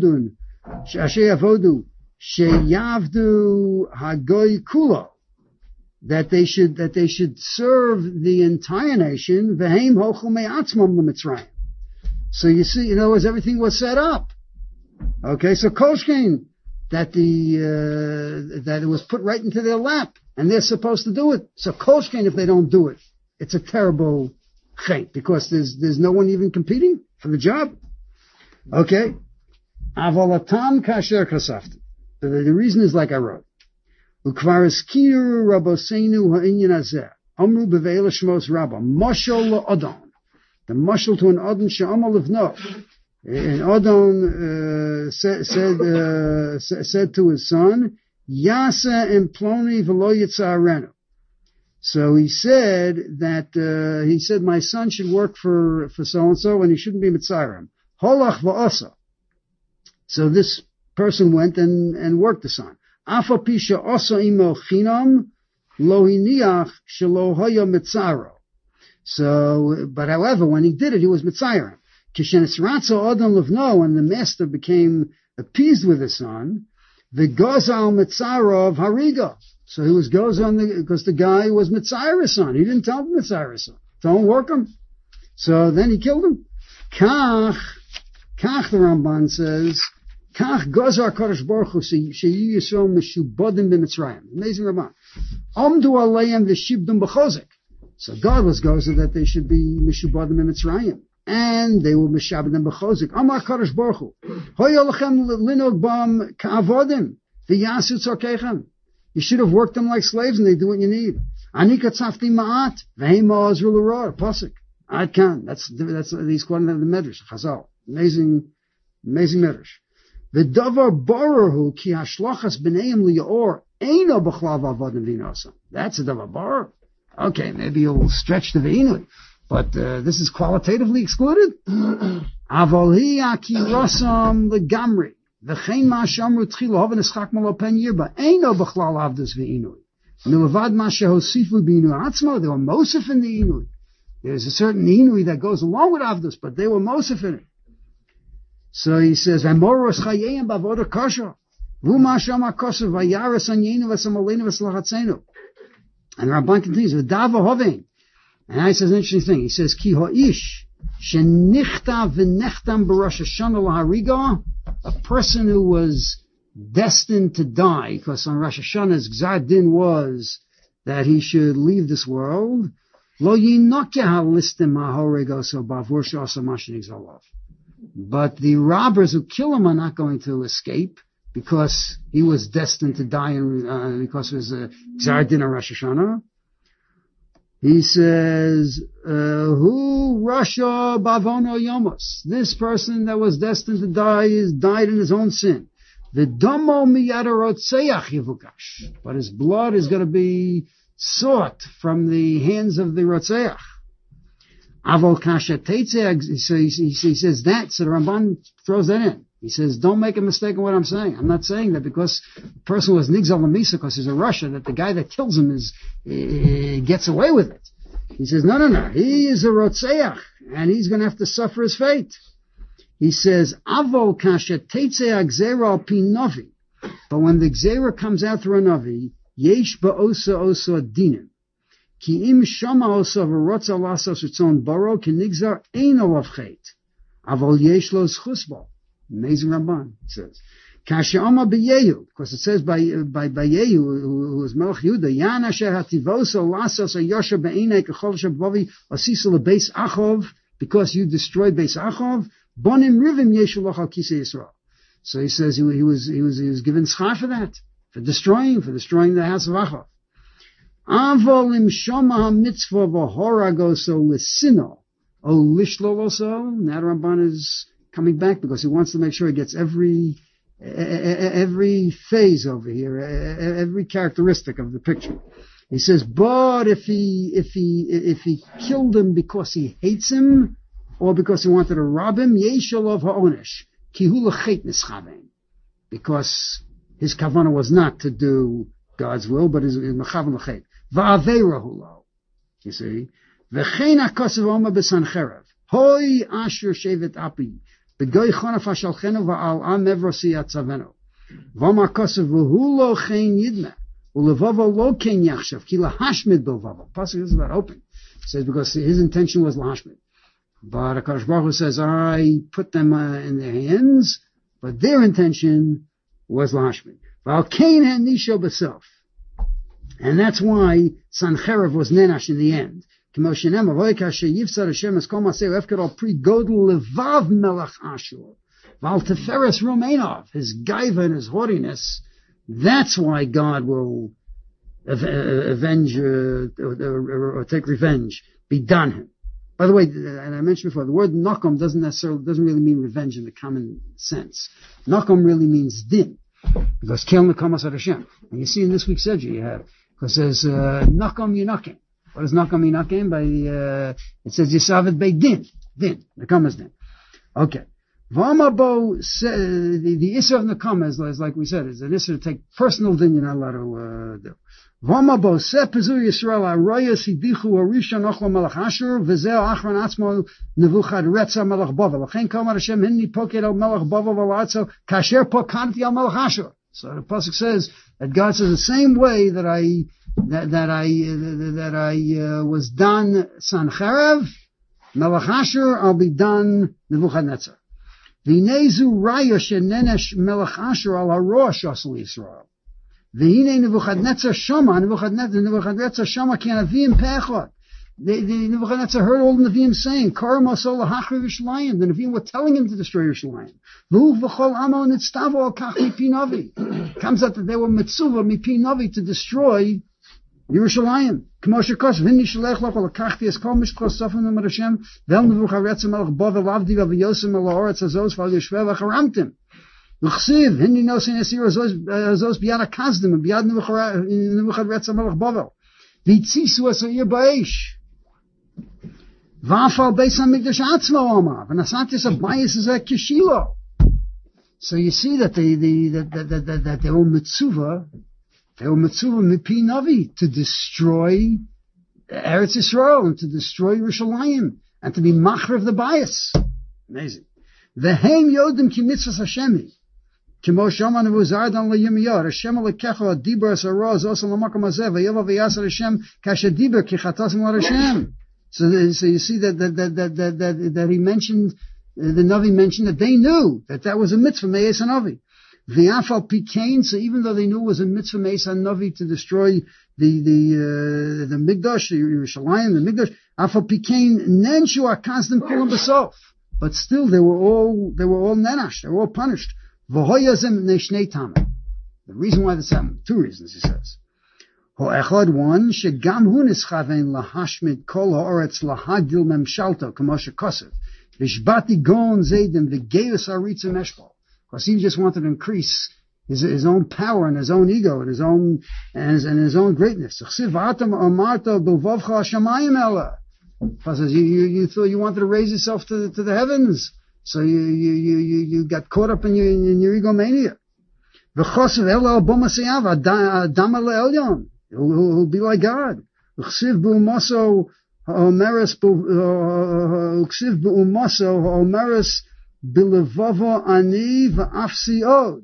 yavodu sheyavdu hagoy kulo, that they should serve the entire nation. V'heim hochu me'atzmam l'Mitzrayim. So you see, in other words, everything was set up. Okay, so kolshkein, that it was put right into their lap, and they're supposed to do it. So kolshkein, if they don't do it, it's a terrible chait, because there's no one even competing for the job. Okay, avolatam kasher kasafti. The reason is like I wrote. Ukvar eskiru raboseinu ha'inyan hazeh amru beveila shmos rabba mashal la'adon. The mashal to an adon she'amal livno. And Adon said to his son, Yasa imploni v'lo yitzarenu. So he said that, my son should work for so-and-so and he shouldn't be Mitzrayim. Holach va'asa. So this person went and worked the son. Afa pisha asa imo chinam lo hiniach shelo haya mitzaro. So, but however, when he did it, he was Mitzrayim. Kishenisratzo adam levno, when the master became appeased with his son, the gozal mitzaro of hariga. So he was gozal because the guy was Mitzrayim's son. He didn't tell him Mitzrayim's son. Don't work him. So then he killed him. Kach, the Ramban says, Kach gozar Kadosh Baruch Hu sheyi Yisrael meshubadim b'Mitzrayim. Amazing Ramban. Amdu aleim v'shibdum b'chozik. So God was gozar that they should be meshubadim b'Mitzrayim. And they were meshubadim b'chozik. Amar Kadosh Baruch Hu. Hoya lechem linog bam ka'avodim v'yasu tzorkeichem. You should have worked them like slaves and they do what you need. Ani katzafti ma'at v'heima azru l'ror. Pasuk. I can. That's he's quoting the Medrash, Chazal. Amazing Medrash. The davar baruhu ki hashlochas b'neim liyaor eino b'chlav avodim v'inosa. That's a davar baruh. Okay, maybe you'll stretch the v'inui, but this is qualitatively excluded. Avol hi akirosam legamri v'chein ma'ashamru tchilo haven eschak malo pen yirba eino b'chlal avdus v'inui. Milavad ma shehosifu b'inui atzmo. They were mosif in the inui. There's a certain inui that goes along with avdus, but they were mosif in it. So he says, "Amoros chayim bavoda kasha, v'uma shama kasha v'yaris anyenu v'samalenu v'slachatzenu." And Rabban continues, "V'dava hovein." And he says an interesting thing. He says, "Ki ho'ish shenichta v'nechtam b'rosh Hashanah lahariga," a person who was destined to die, because on Rosh Hashanah's Gzar Din was that he should leave this world. Lo yinokeh halistim ha'horego so bavur sh'asa mashin exalav. But the robbers who kill him are not going to escape because he was destined to die because it was a Gzar Din on Rosh Hashanah. He says, "Who Rasha Bavono Yomos?" This person that was destined to die died in his own sin. The Domo Miyada Rotseach Yivukash, but his blood is going to be sought from the hands of the Rotseach. Avol kasha teitze, so he says that, so the Ramban throws that in. He says, don't make a mistake in what I'm saying. I'm not saying that because the person was nigzal l'misa because he's a Russia, that the guy that kills him gets away with it. He says, no. He is a rotzeach, and he's going to have to suffer his fate. He says, avol kasha teitze agzera al pi novi. But when the gzera comes out through a novi, yesh ba'osa dinim. Ki im shama osa v'rotza lasos ritzon baro kinigzar eino of chet. Avol yesh lo zchusbo. Amazing Ramban, it says. Kasha Oma b'Yehu, because it says by Yehu, who was Melech Yehuda, Yan asher hativoso lasos ayosha be'enei kechol shabovi asisa lebeis Achov, because you destroyed Beis Achov, bonim rivim yeshu loch al kisei Yisrael. So he says he was given schar for that, for destroying the house of Achov. Avol im shoma ha-mitzvah v'horagoso l'sino, o lishloloso. Now the Ramban is coming back because he wants to make sure he gets every phase over here, every characteristic of the picture. He says, but if he killed him because he hates him or because he wanted to rob him, yeshalov ha'onesh ki hu l'chet nischavein, because his kavanah was not to do God's will, but his mechavan l'chet. Va'averahu lo. You see, v'chein ha'kosav oma b'sancherev hoi asher shevet api. B'goy chonaf hashalchenu va'al am evrosi yatzavenu. V'amar kosev v'hu lo chen yidme. U'levovo lo ken yachshav. Ki lahashmid bilvovo. Pasuk is about hoping. It says because his intention was lahashmid. But HaKadosh Baruch Hu says, I put them in their hands, but their intention was lahashmid. V'al ken hanisho b'self. And that's why Sancherev was nenash in the end. His gaiva and his haughtiness, that's why God will avenge or take revenge, be done him. By the way, and I mentioned before, the word nakom doesn't really mean revenge in the common sense. Nakom really means din, because kel nekamas ad Hashem. And you see in this week's Edge, you have Because there's, Nakam Yunakim. What does Nakam Yunakim? It says Yisavet Bei Din. Din. Nakamas Din. Okay. V'amabo, the issue of Nakama is like we said, is an issue to take personal din you're not allowed to do. V'amabo, se Pezur Yisrael, Arroya Sidichu, Arisha Nochlo Melech Ashur, V'zeo Achron Atzmo, Nevuchad Retza Melech Bavel. L'chein Kamar Hashem, Hinni Poket El Melech Bavel V'latzo, Kasher Pokanti El Melech Ashur. So the pasuk says that God says the same way that I was done Sancherev, Melech Ashur, I'll be done Nebuchadnezzar. V'nezu raya shenenesh Melech Ashur al harosh asel Yisrael. V'hine Nebuchadnezzar shama, Nebuchadnezzar shama ki anavim pechot. The Nebuchadnezzar heard all the Nevi'im saying, Karam asol lahachriv Yerushalayim. The Nevi'im were telling him to destroy Yerushalayim. V'hu v'chol amo nitztavo al kach mipi navi. Comes out that they were mitzuvah mipi navi to destroy Yerushalayim. K'mo shekos v'hini shalech lach al kachti es kol mishkos sofim numar Hashem v'el Nebuchadnezzar melech bovel avdi v'yosem el ha'oretz azos v'al yeshveh v'charamtim. L'chsiv hini nosin esir azos biyad akazdim and biyad Nebuchadnezzar melech bovel. V'tzisu asayir ba'esh. V'afal beis hamikdash atzmo omar. V'nasatis abayis is a kishilo. So you see that they were mitzuvah. They were mitzuvah mipi navi to destroy Eretz Yisrael and to destroy Yerushalayim and to be machriv the bias. Amazing. V'heim yodim ki mitzvahs Hashemi. Kimo shama nevu zardan le'yimiyah. Hashem lekecha diber saroz osa l'makam hazeh v'yeva v'yasar Hashem kasha diber ki chatasim l'Hashem. So you see that he mentioned, the Navi mentioned that they knew that was a mitzvah me'es hanavi. V'afal pikein, so even though they knew it was a mitzvah me'es hanavi to destroy the Migdash, the Yerushalayim, the Migdash, afal pikein nenshu akazdim kulam b'sof. But still they were all nenash, they were all punished. V'hoyazim neshnei tamim. The reason why this happened, two reasons he says. Ho'echad one, shegam hu nischavein lahashmid kol ha'oretz lahagdil memshalto k'mo shekosev. V'shbati gon zaydim v'geus haritzim eshbal. Because he just wanted to increase his own power and his own ego and his own greatness. Because you thought you wanted to raise yourself to the heavens, so you got caught up in your egomania. He'll be like God. Bilevavo ani v'afsi od.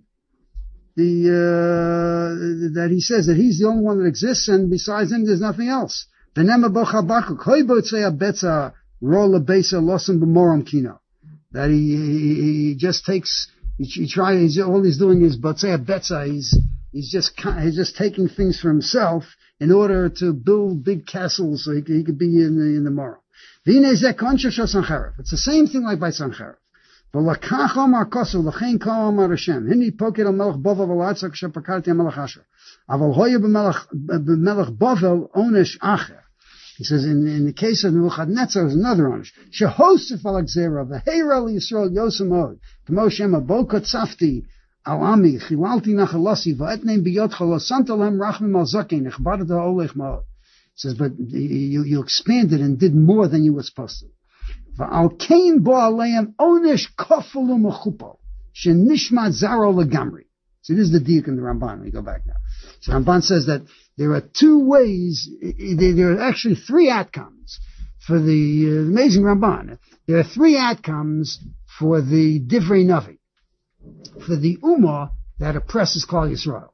That he says that he's the only one that exists, and besides him, there's nothing else. V'nema bo Chabakuk hoy botzei abetza rola besa losim b'moram kino. That he just takes, he tries, all he's doing is botzei abetza. He's just taking things for himself in order to build big castles so he could be in the moram. V'inei zeh konsha shel Sancherev. It's the same thing like by Sancherev. V'lakach omar kosu l'chein kol omar Hashem. Hini poket al melech bovel v'latzak shepakarti al melech asher. Aval hoya b'melech bovel onesh acher. He says in the case of Nebuchadnezzar, there's another onesh. Shehosef al gzera v'heira li Yisrael yosem od. K'mo shema bokot safti al ami chilalti nachalasi v'etneim biyotcha lo santa lehem rachmim al zakein echbadat ha'olech ma'od. He says, but you expanded and did more than you were supposed to. V'al kein bo aleim onesh kofelu mechupo shenishmat zaro legamri. See, this is the diuk in the Ramban. We go back now. So Ramban says that there are two ways. There are actually three outcomes for the amazing Ramban. There are three outcomes for the Divrei Navi, for the Ummah that oppresses Klal Yisrael.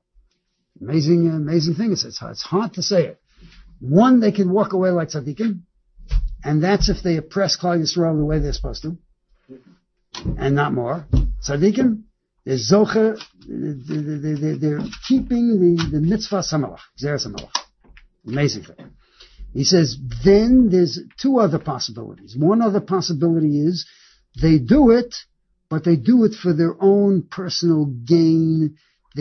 Amazing thing. It's hard to say it. One, they can walk away like tzaddikim, and that's if they oppress Klal Yisrael the way they're supposed to, and not more. Tzaddikim, they're zocher, they're keeping the mitzvah samelach, gzeres samelach. Amazing thing. He says, then there's two other possibilities. One other possibility is they do it, but they do it for their own personal gain,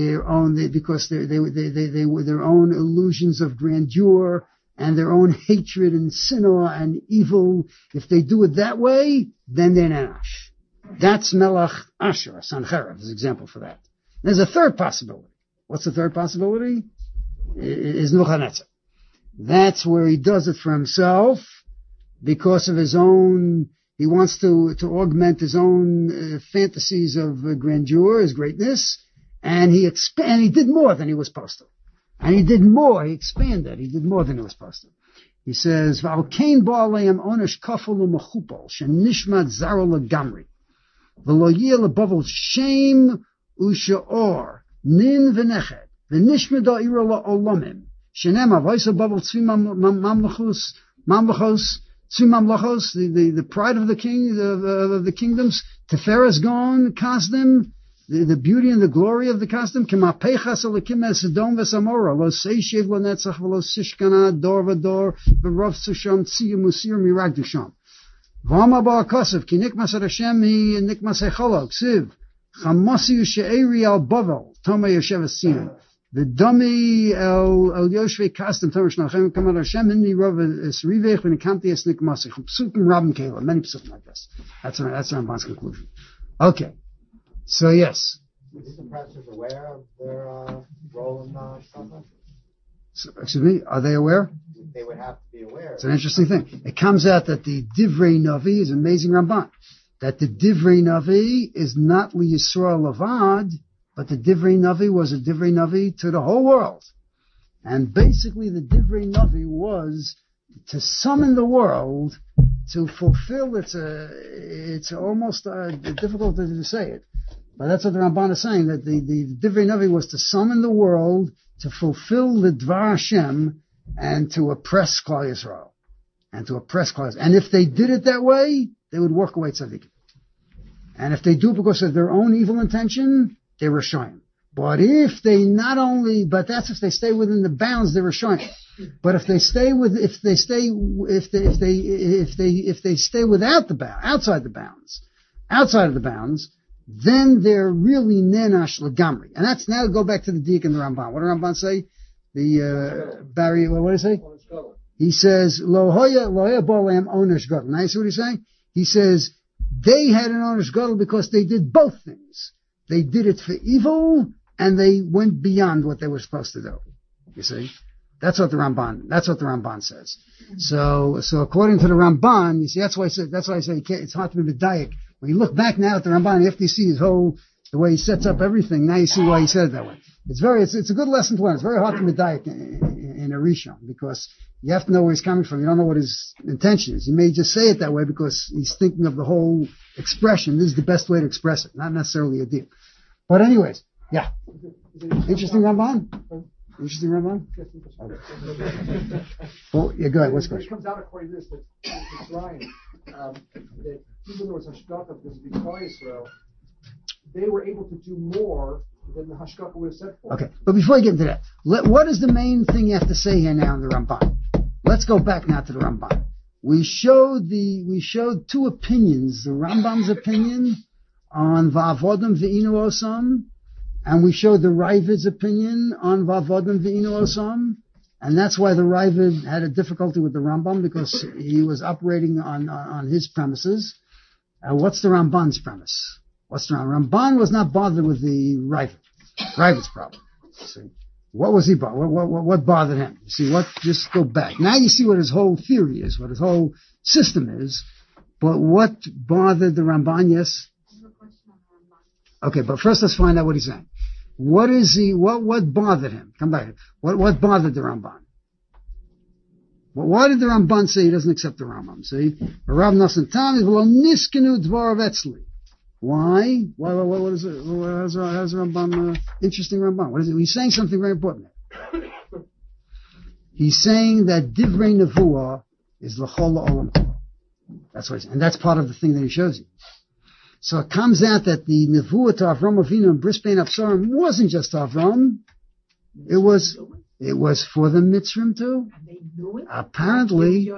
because they were their own illusions of grandeur and their own hatred and sinner and evil. If they do it that way, then they're nenash. That's Melech Asher, Sancherev, is an example for that. There's a third possibility. What's the third possibility? is Nebuchadnezzar. That's where he does it for himself because of his own, he wants to augment his own fantasies of grandeur, his greatness, and he did more than he was supposed to. And he did more, he expanded, he did more than he was supposed to. He says, "V'alkein ba'aleim onesh kafel u'mechupal, shenishmat zaro legamri, v'lo yeh lebavel shem u'she'or, nin v'neched, v'nishma da'ira la'olamim, shenem avoisa bavel tzvi mamlechos, the pride of the king, of the kingdoms, Teferes Gon, Kasdim, the beauty and the glory of the Kasdim, Kemapechas Elikim Esedom Vesamora, Lo Seishev Lo Netzach V'lo Sishkana, Dor V'dor, V'rov Susham, Tziyah Musir Miragdusham. V'ama Ba'akasav, Ki Nikmas Hashem Hi Nikmas Echolo, Ksiv, Chamasi She'eri Al Bavel, Toma Yoshev Asiyan. The dummy el Yoshve Kastim Tomash Nachem Kamal Hashem Hindi Rav Esrivech when it comes to Esnik Masich Psukim Rabin Kela, many psukim like this. That's Ramban's conclusion. Okay, so yes. Is the professors aware of their role in Shlomo? So, excuse me, are they aware? They would have to be aware. It's an interesting thing. It comes out that the Divrei Navi is amazing Ramban. That the Divrei Navi is not Li Yisrael Lavad, but the Divrei Navi was a Divrei Navi to the whole world. And basically the Divrei Navi was to summon the world to fulfill it's almost difficult to say it. But that's what the Ramban is saying, that the Divrei Navi was to summon the world to fulfill the Dvar Hashem and to oppress Klal Yisrael. And if they did it that way, they would work away tzaddikim. And if they do it because of their own evil intention, they were showing. But that's if they stay within the bounds, they were showing. But if they stay without the bounds, outside of the bounds, then they're really nenash legamri. And that's now go back to the Dik and the Ramban. What did Ramban say? Barry, what did he say? He says, Lo hoya bolam onesh gadol. Now you see what he's saying? He says, they had an onesh gadol because they did both things. They did it for evil, and they went beyond what they were supposed to do. You see? That's what the Ramban says. So according to the Ramban, you see, that's why I say it's hard to be medayik. When you look back now at the Ramban, after you see the way he sets up everything, now you see why he said it that way. It's a good lesson to learn. It's very hard to medayik in a Rishon, because you have to know where he's coming from. You don't know what his intention is. He may just say it that way because he's thinking of the whole expression. This is the best way to express it, not necessarily a deal. But anyways, yeah. Interesting Ramban? Okay. Well, yeah, go ahead. What's the question? It comes out according to this, that it's Ryan, that even though it's Hashgacha because of the Klal Yisrael, they were able to do more than the Hashgacha would have said for. Okay, but before you get into that, what is the main thing you have to say here now in the Ramban? Let's go back now to the Ramban. We showed two opinions: the Rambam's opinion on Va'avodim Ve'inu Osam, and we showed the Ravid's opinion on Va'avodim Ve'inu Osam, and that's why the Ravid had a difficulty with the Rambam, because he was operating on his premises. What's the Ramban's premise? Ramban was not bothered with the Ravid's problem. See, what was he bothered? What bothered him? You see, just go back. Now you see what his whole theory is, what his whole system is. But what bothered the Ramban? Yes. Okay, but first let's find out what he's saying. What bothered him? Come back. What bothered the Ramban? Why did the Ramban say he doesn't accept the Rambam? See, Rav Nosson Tam is v'lo niskenu dvarav etzli. Why? What is it? How's the Ramban? Interesting Ramban. What is it? He's saying something very important. He's saying that divrei nevuah is l'chol la'olam kol. That's what he's saying, and that's part of the thing that he shows you. So it comes out that the nevuah to Avram Avinu and Bris Bein Absarim wasn't just Avram. It was for the Mitzrim too. And they knew it? Apparently,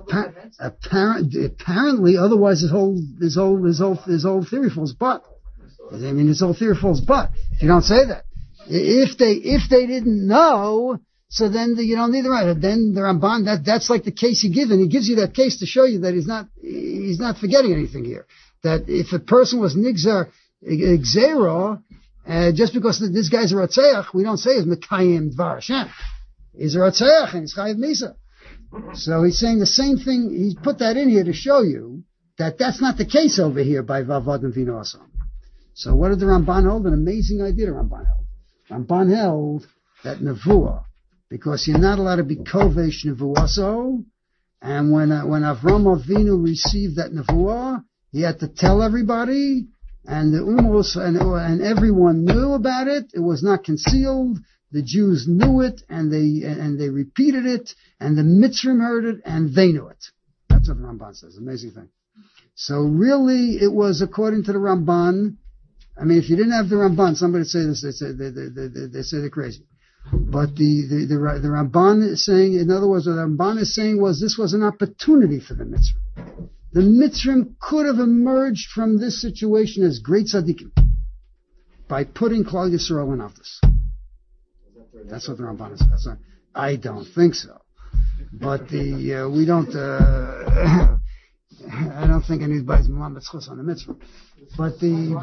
otherwise his whole theory falls apart. His whole theory falls apart if you don't say that. If they didn't know, so then you don't need the right. Then the Ramban, that's like the case he gives, and he gives you that case to show you that he's not forgetting anything here. That if a person was nigzar gzera, just because this guy's a Ratzeach, we don't say it's Mekayim Dvar Hashem. he's a Rotzeach and he's Chayiv Misa. So he's saying the same thing. He put that in here to show you that that's not the case over here by Vavad and Vino Asam. So what did the Ramban hold? An amazing idea the Ramban held. Ramban held that Nevuah, because you're not allowed to be Kovesh Nevuaso, and when Avram Avinu received that Nevuah, he had to tell everybody, and the Umos and everyone knew about it. It was not concealed. The Jews knew it, and they repeated it, and the Mitzrim heard it, and they knew it. That's what the Ramban says. Amazing thing. So really, it was according to the Ramban. I mean, if you didn't have the Ramban, somebody would say this. They say they're crazy. But the Ramban is saying, in other words, what the Ramban is saying was this was an opportunity for the Mitzrim. The Mitzrim could have emerged from this situation as great tzaddikim by putting Klal Yisrael in Avdus. That's what the Ramban says. I don't think so. But we don't. I don't think anybody's Muhammad Schus on the Mitzvah. But the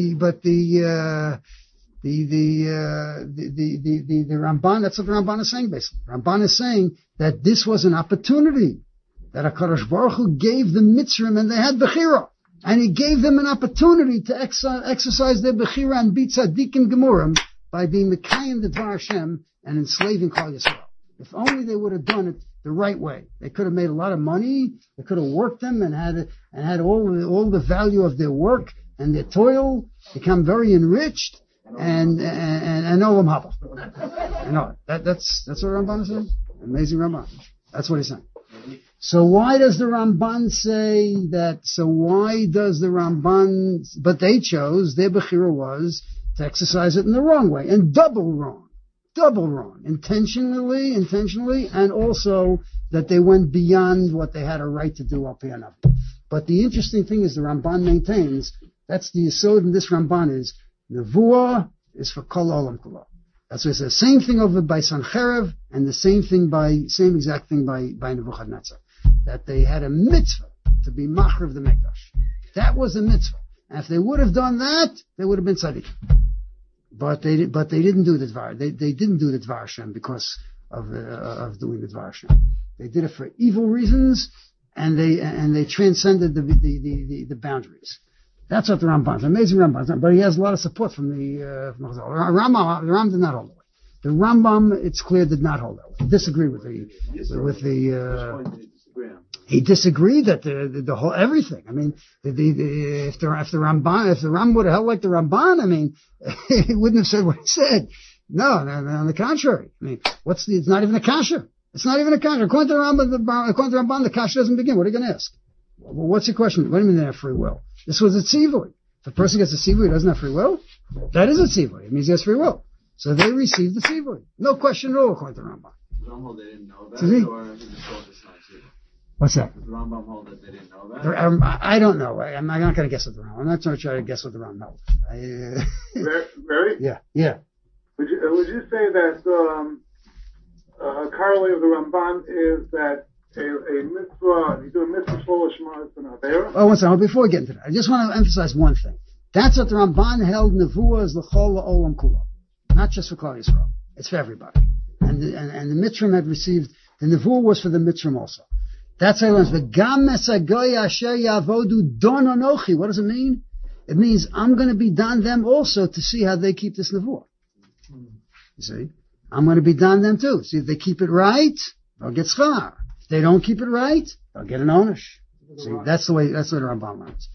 Ramban, that's what the Ramban is saying basically. Ramban is saying that this was an opportunity that HaKadosh Baruch Hu gave the Mitzrim, and they had Bechira. And he gave them an opportunity to exercise their Bechira and be tzaddikim gemurim by being Mekayim the Dvar Hashem and enslaving Klal Yisrael. If only they would have done it the right way. They could have made a lot of money. They could have worked them and had all the value of their work and their toil, become very enriched, and Olam Haba. That's what Ramban is saying. Amazing Ramban. That's what he's saying. So why does the Ramban say that? So why does the Ramban? But they chose, their Bechira was to exercise it in the wrong way, and double wrong, intentionally, and also that they went beyond what they had a right to do up here. But the interesting thing is the Ramban maintains, that's the yesod in this Ramban is, Nevuah is for Kol Olam Kula. That's what it says. Same thing over by Sancherev, and the same exact thing by Nebuchadnezzar. That they had a mitzvah to be Machar of the Mikdash. That was a mitzvah. And if they would have done that, they would have been tzaddik. But they didn't do the Dvar. They didn't do the Dvar Hashem because of doing the Dvar Hashem. They did it for evil reasons, and they transcended the boundaries. That's what the Ramban is. Amazing Ramban. But he has a lot of support from the Rambam. The Rambam did not hold that way. The Rambam, it's clear, did not hold that way. He disagreed with the he disagreed that the whole everything. I mean, if the Rambam would have held like the Ramban, I mean, he wouldn't have said what he said. No, on the contrary. I mean, it's not even a kasha. It's not even a kasha. According to the Ramban, the kasha doesn't begin. What are you going to ask? Well, what's your question? What do you mean they have free will? This was a tzivui. If a person gets a tzivui, he doesn't have free will. That is a tzivui. It means he has free will. So they received the tzivui. No question at all, according to the Rambam. The Rambam, they didn't know that, or he just told us not to? What's that? The Rambam hold that they didn't know that? I don't know. I'm not going to guess what the Rambam. I'm not going to try to guess what the Rambam held. Very? Yeah. Would you say that a corollary of the Ramban is that a mitzvah, you do a mitzvah shol Shema, it's an avera? Oh, one second. Before we get into that, I just want to emphasize one thing. That's what the Ramban held. Nevuah is l'chol la'olam kula, not just for Klal Yisrael. It's for everybody. And the Mitzrim had received, the Nevuah was for the Mitzrim also. That's how he learns. V'gam mesagoy asher yavodu don anochi. What does it mean? It means I'm going to be done them also to see how they keep this Nevuah. You see? I'm going to be done them too. See, if they keep it right, they'll get schar. If they don't keep it right, they'll get an onish. See, that's the way the Ramban learns.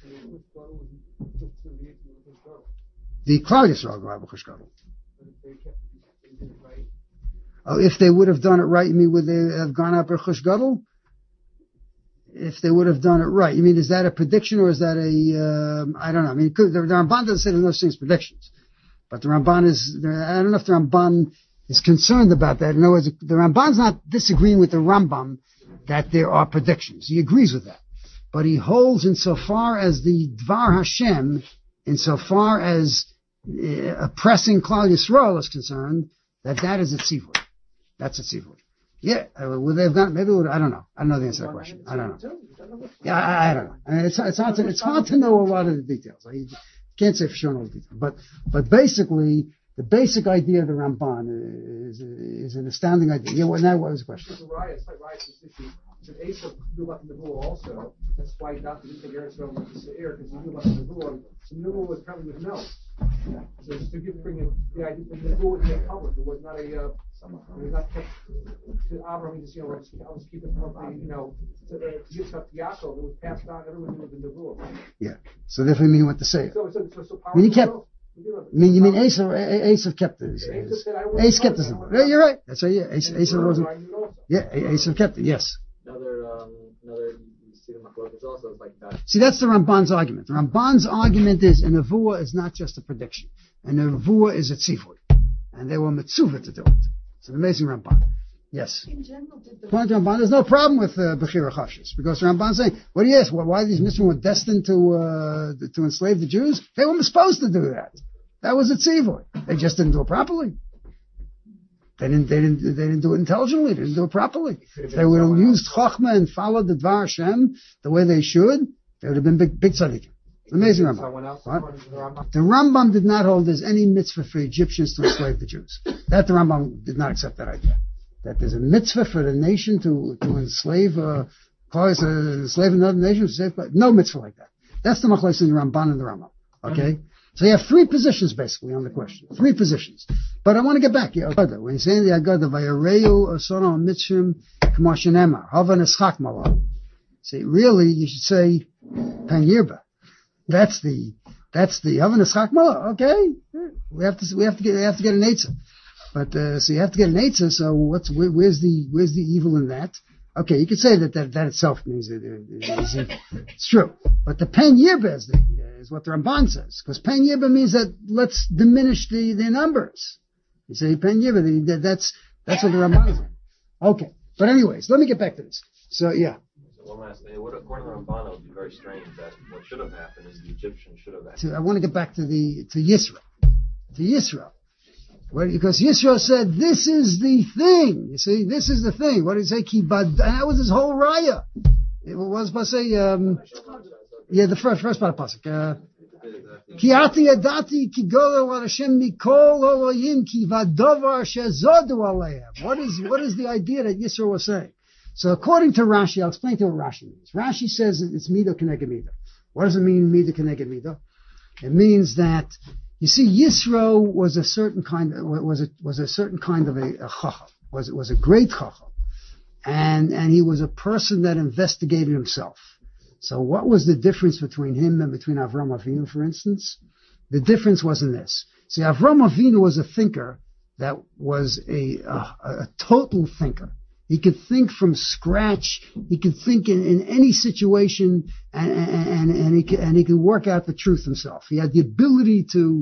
The Klal Yisrael go have a Chush Gadol. Oh, if they would have done it right, you mean would they have gone up a Chush Gadol? If they would have done it right, you mean is that a prediction or is that I don't know. I mean, the Ramban doesn't say there's no things predictions, but the Ramban I don't know if the Ramban is concerned about that. In other words, the Ramban's not disagreeing with the Rambam that there are predictions. He agrees with that, but he holds insofar as the Dvar Hashem, insofar as oppressing Klal Yisrael is concerned, that is a tzivui. That's a tzivui. Yeah, would they have gone? Maybe I don't know. I don't know the answer to that question. I don't know. Yeah, I don't know. I mean, it's hard to know a lot of the details. I can't say for sure all the details. But basically, the basic idea of the Ramban is an astounding idea. Yeah, well, now what was the question? It's like Riot's issue. So Asa knew about the Nebuah also. That's why he didn't take Eretz with the Seir, because he knew about the Nebuah. So Nebuah was coming with no. So it's to bring in the idea that the Nebuah was made public. It was not it was not kept to Abraham. Just I'll just keep it from to give stuff to Yaakov. It was passed on. Everyone knew the Nebuah. Yeah. So therefore, you mean what to say? So when you kept. You mean Asa kept it? Asa kept this. Yeah, you're right. That's right. Yeah, Asa wasn't. Yeah, Asa kept it. Yes. Another you see the Machlokes also is like that. See, that's the Ramban's argument. The Ramban's argument is a nevuah is not just a prediction. A nevuah is a tzivui, and they were mitzuvah to do it. It's an amazing Ramban. Yes. In general, According to Ramban, there's no problem with Bechira Chafshis, because the Ramban's saying, what do you ask? Why these Mitzvahs were destined to enslave the Jews? They weren't supposed to do that. That was a tzivui. They just didn't do it properly. They didn't do it intelligently. They didn't do it properly. If they would have used Chochmah and followed the Dvar Hashem the way they should, they would have been big tzaddikim. Amazing Rambam. What? The Rambam did not hold there's any mitzvah for Egyptians to enslave the Jews. That the Rambam did not accept that idea. That there's a mitzvah for the nation to enslave enslave another nation. No mitzvah like that. That's the machlokes in the Ramban and the Rambam. Okay? So you have three positions basically on the question. Three positions. But I want to get back. When you say in the Agadah, Vayareu Osono Mitzrim K'moshenema, Hava Neschak Malach. See, really, you should say Pen Yirba. That's the Hava Neschak Malach. Okay, we have to get an eitzah. But so you have to get an eitzah. So where's the evil in that? Okay, you could say that itself means it's true. But the Pen Yirba is what the Ramban says, because Pen Yirba means that let's diminish the numbers. You say Pen Yirba, that's what the Ramban is saying. Okay, but anyways, let me get back to this. So yeah. So one last thing, according to Ramban, it would be very strange that what should have happened is the Egyptians should have acted. I want to get back to Yisro. To Yisro. Because Yisro said, this is the thing. You see, this is the thing. What did he say? And that was his whole raya. It was supposed to say, the first part of Pasuk. Ki ati yadati ki golo Hashem mikol olayim ki vadovar shezodu aleim. What is the idea that Yisro was saying? So according to Rashi, I'll explain to you what Rashi means. Rashi says it's midah keneged midah. What does it mean, midah keneged midah? It means that, you see, Yisro was a certain kind of a chacham, was a great chacham, and he was a person that investigated himself. So what was the difference between him and between Avram Avinu, for instance? The difference was in this. See, Avram Avinu was a thinker that was a total thinker. He could think from scratch. He could think in any situation, and he could work out the truth himself. He had the ability to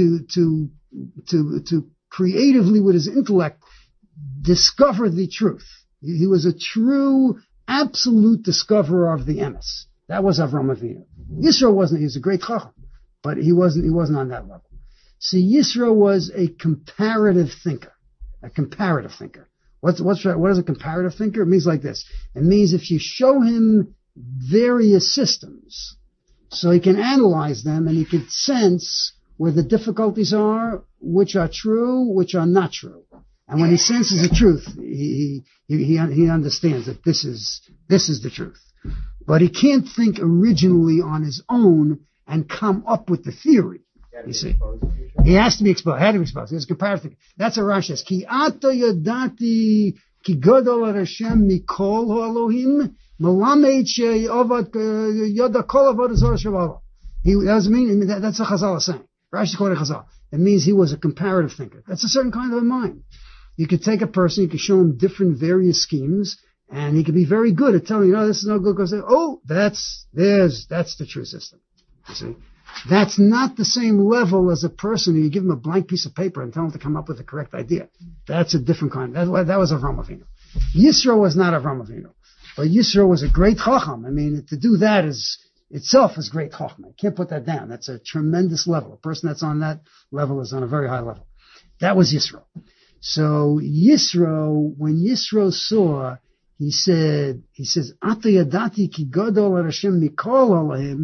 creatively, with his intellect, discover the truth. He was a true, absolute discoverer of the emes. That was Avram Avinu. Yisro wasn't. He was a great chacham, but he wasn't on that level. See, Yisro was a comparative thinker. A comparative thinker. What is a comparative thinker? It means like this. It means if you show him various systems, so he can analyze them and he can sense where the difficulties are, which are true, which are not true. And when he senses the truth, he understands that this is the truth. But he can't think originally on his own and come up with the theory. You see, he has to be exposed. Had to be exposed. It's comparative. That's a Rashi says. Ki ato yodati ki godol Hashem mikol Elohim melamed she'ovad yoda kol avodah zarah shevala. That doesn't mean that's a Chazal saying. Rashi quoted Chazal. It means he was a comparative thinker. That's a certain kind of a mind. You could take a person, you could show him different various schemes, and he could be very good at telling you, no, this is no good. Because that's the true system. You see. That's not the same level as a person who you give him a blank piece of paper and tell him to come up with the correct idea. That's a different kind. That was Avram Avinu. Yisro was not Avram Avinu. But Yisro was a great chacham. I mean, to do that itself is great chacham. You can't put that down. That's a tremendous level. A person that's on that level is on a very high level. That was Yisro. So Yisro, when Yisro saw, he says, Ata yadati ki gadol Hashem mikol Elohim.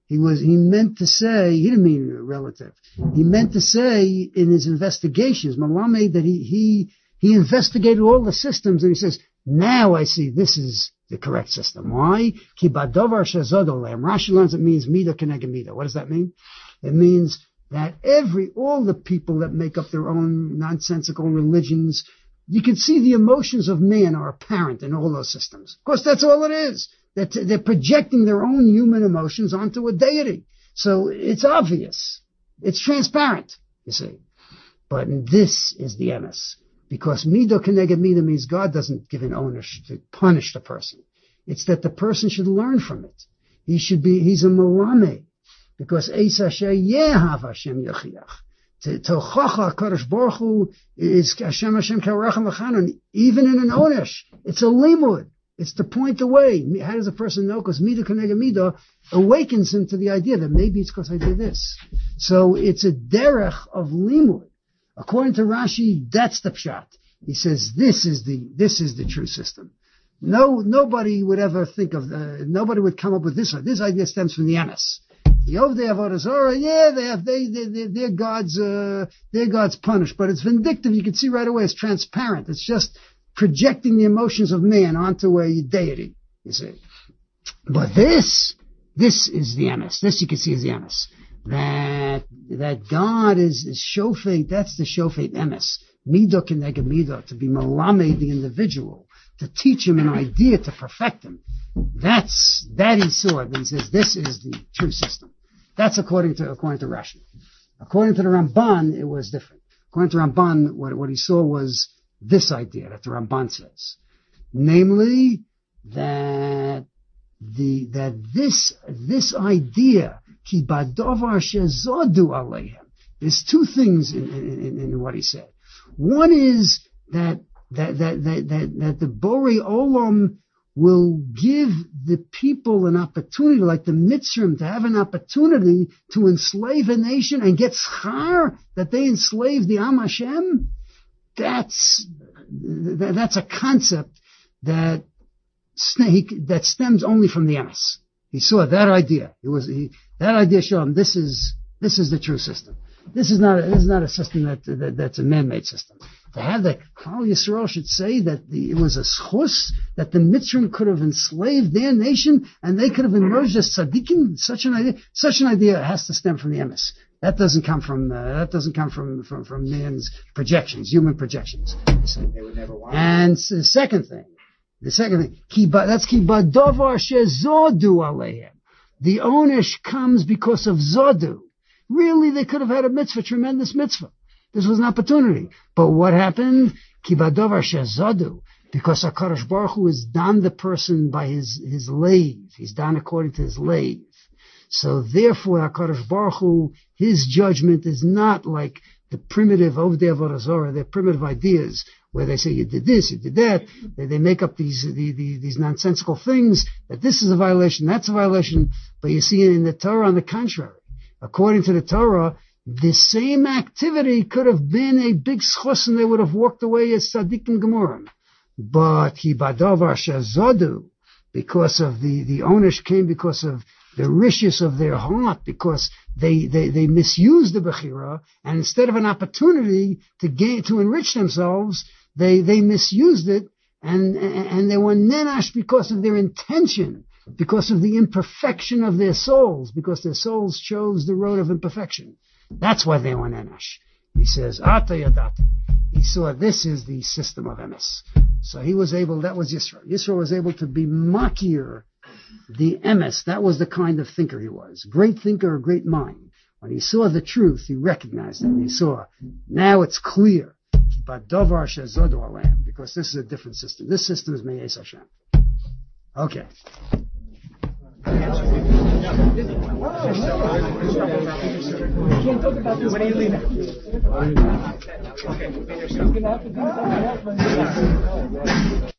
He meant to say, he didn't mean relative. He meant to say in his investigations, Malamed, that he investigated all the systems and he says, now I see this is the correct system. Why? Ki badovar shezodolem. Rashi learns it means mida keneged mida. What does that mean? It means that all the people that make up their own nonsensical religions, you can see the emotions of man are apparent in all those systems. Of course, that's all it is. They're projecting their own human emotions onto a deity. So it's obvious. It's transparent, you see. But this is the emes. Because mido keneged mido means God doesn't give an onus to punish the person. It's that the person should learn from it. He's a malame. Because Eis Asher Yehav Hashem Yechiach. Tochacha HaKadosh Baruch Hu is Hashem Karachem V'chanan. Even in an onesh, it's a limud. It's to point the way. How does a person know? Because mido keneged mido awakens him to the idea that maybe it's because I did this. So it's a derech of limud. According to Rashi, that's the pshat. He says this is the true system. Nobody would ever think of. Nobody would come up with this one. This idea stems from the emes. The Ovdei Avodah Zarah, their God's punished, but it's vindictive. You can see right away it's transparent. It's just projecting the emotions of man onto a deity, you see. But this is the emes. This you can see is the emes. That God is shofet, that's the shofet emes. Mido keneged mido, to be malamed the individual, to teach him an idea, to perfect him. That he saw, and he says this is the true system. That's according to Rashi. According to the Ramban, it was different. According to Ramban, what he saw was this idea that the Ramban says, namely that this idea ki badovar shezodu aleihem. There's two things in what he said. One is that the Borei Olam will give the people an opportunity, like the Mitzrim, to have an opportunity to enslave a nation and get schar that they enslaved the Am Hashem. That's a concept that stems only from the emes. He saw that idea. That idea showed him this is the true system. This is not a system that's a man-made system. To have the Klal Yisrael should say that it was a schus that the Mitzrim could have enslaved their nation and they could have emerged as tzaddikim. Such an idea has to stem from the emes. That doesn't come from man's projections, human projections. They would never want And the second thing, that's ki badovar shezodu aleihem. The onesh comes because of zodu. Really, they could have had a mitzvah, tremendous mitzvah. This was an opportunity. But what happened? Ki badovar shezodu. Because HaKadosh Baruch Hu is done the person by his lave. He's done according to his lave. So therefore, HaKadosh Baruch Hu, his judgment is not like the primitive Ovdei Avodah Zarah, their primitive ideas, where they say you did this, you did that. They make up these nonsensical things, that this is a violation, that's a violation. But you see in the Torah, on the contrary, according to the Torah, the same activity could have been a big schus and they would have walked away as tzaddikim gemurim. But ki badovar shezodu, because of the onesh came because of the rishus of their heart, because they misused the bechira, and instead of an opportunity to enrich themselves, they misused it, and they were nenash because of their intention, because of the imperfection of their souls, because their souls chose the road of imperfection. That's why they were nenash. He says, Ata Yadati. He saw this is the system of emes. So he was able, that was Yisro. Yisro was able to be makir the emes. That was the kind of thinker he was. Great thinker, great mind. When he saw the truth, he recognized it. And he saw, now it's clear. Badovar shezodu aleihem, because this is a different system. This system is Me'ez Hashem. Okay. When are you leaving? Okay.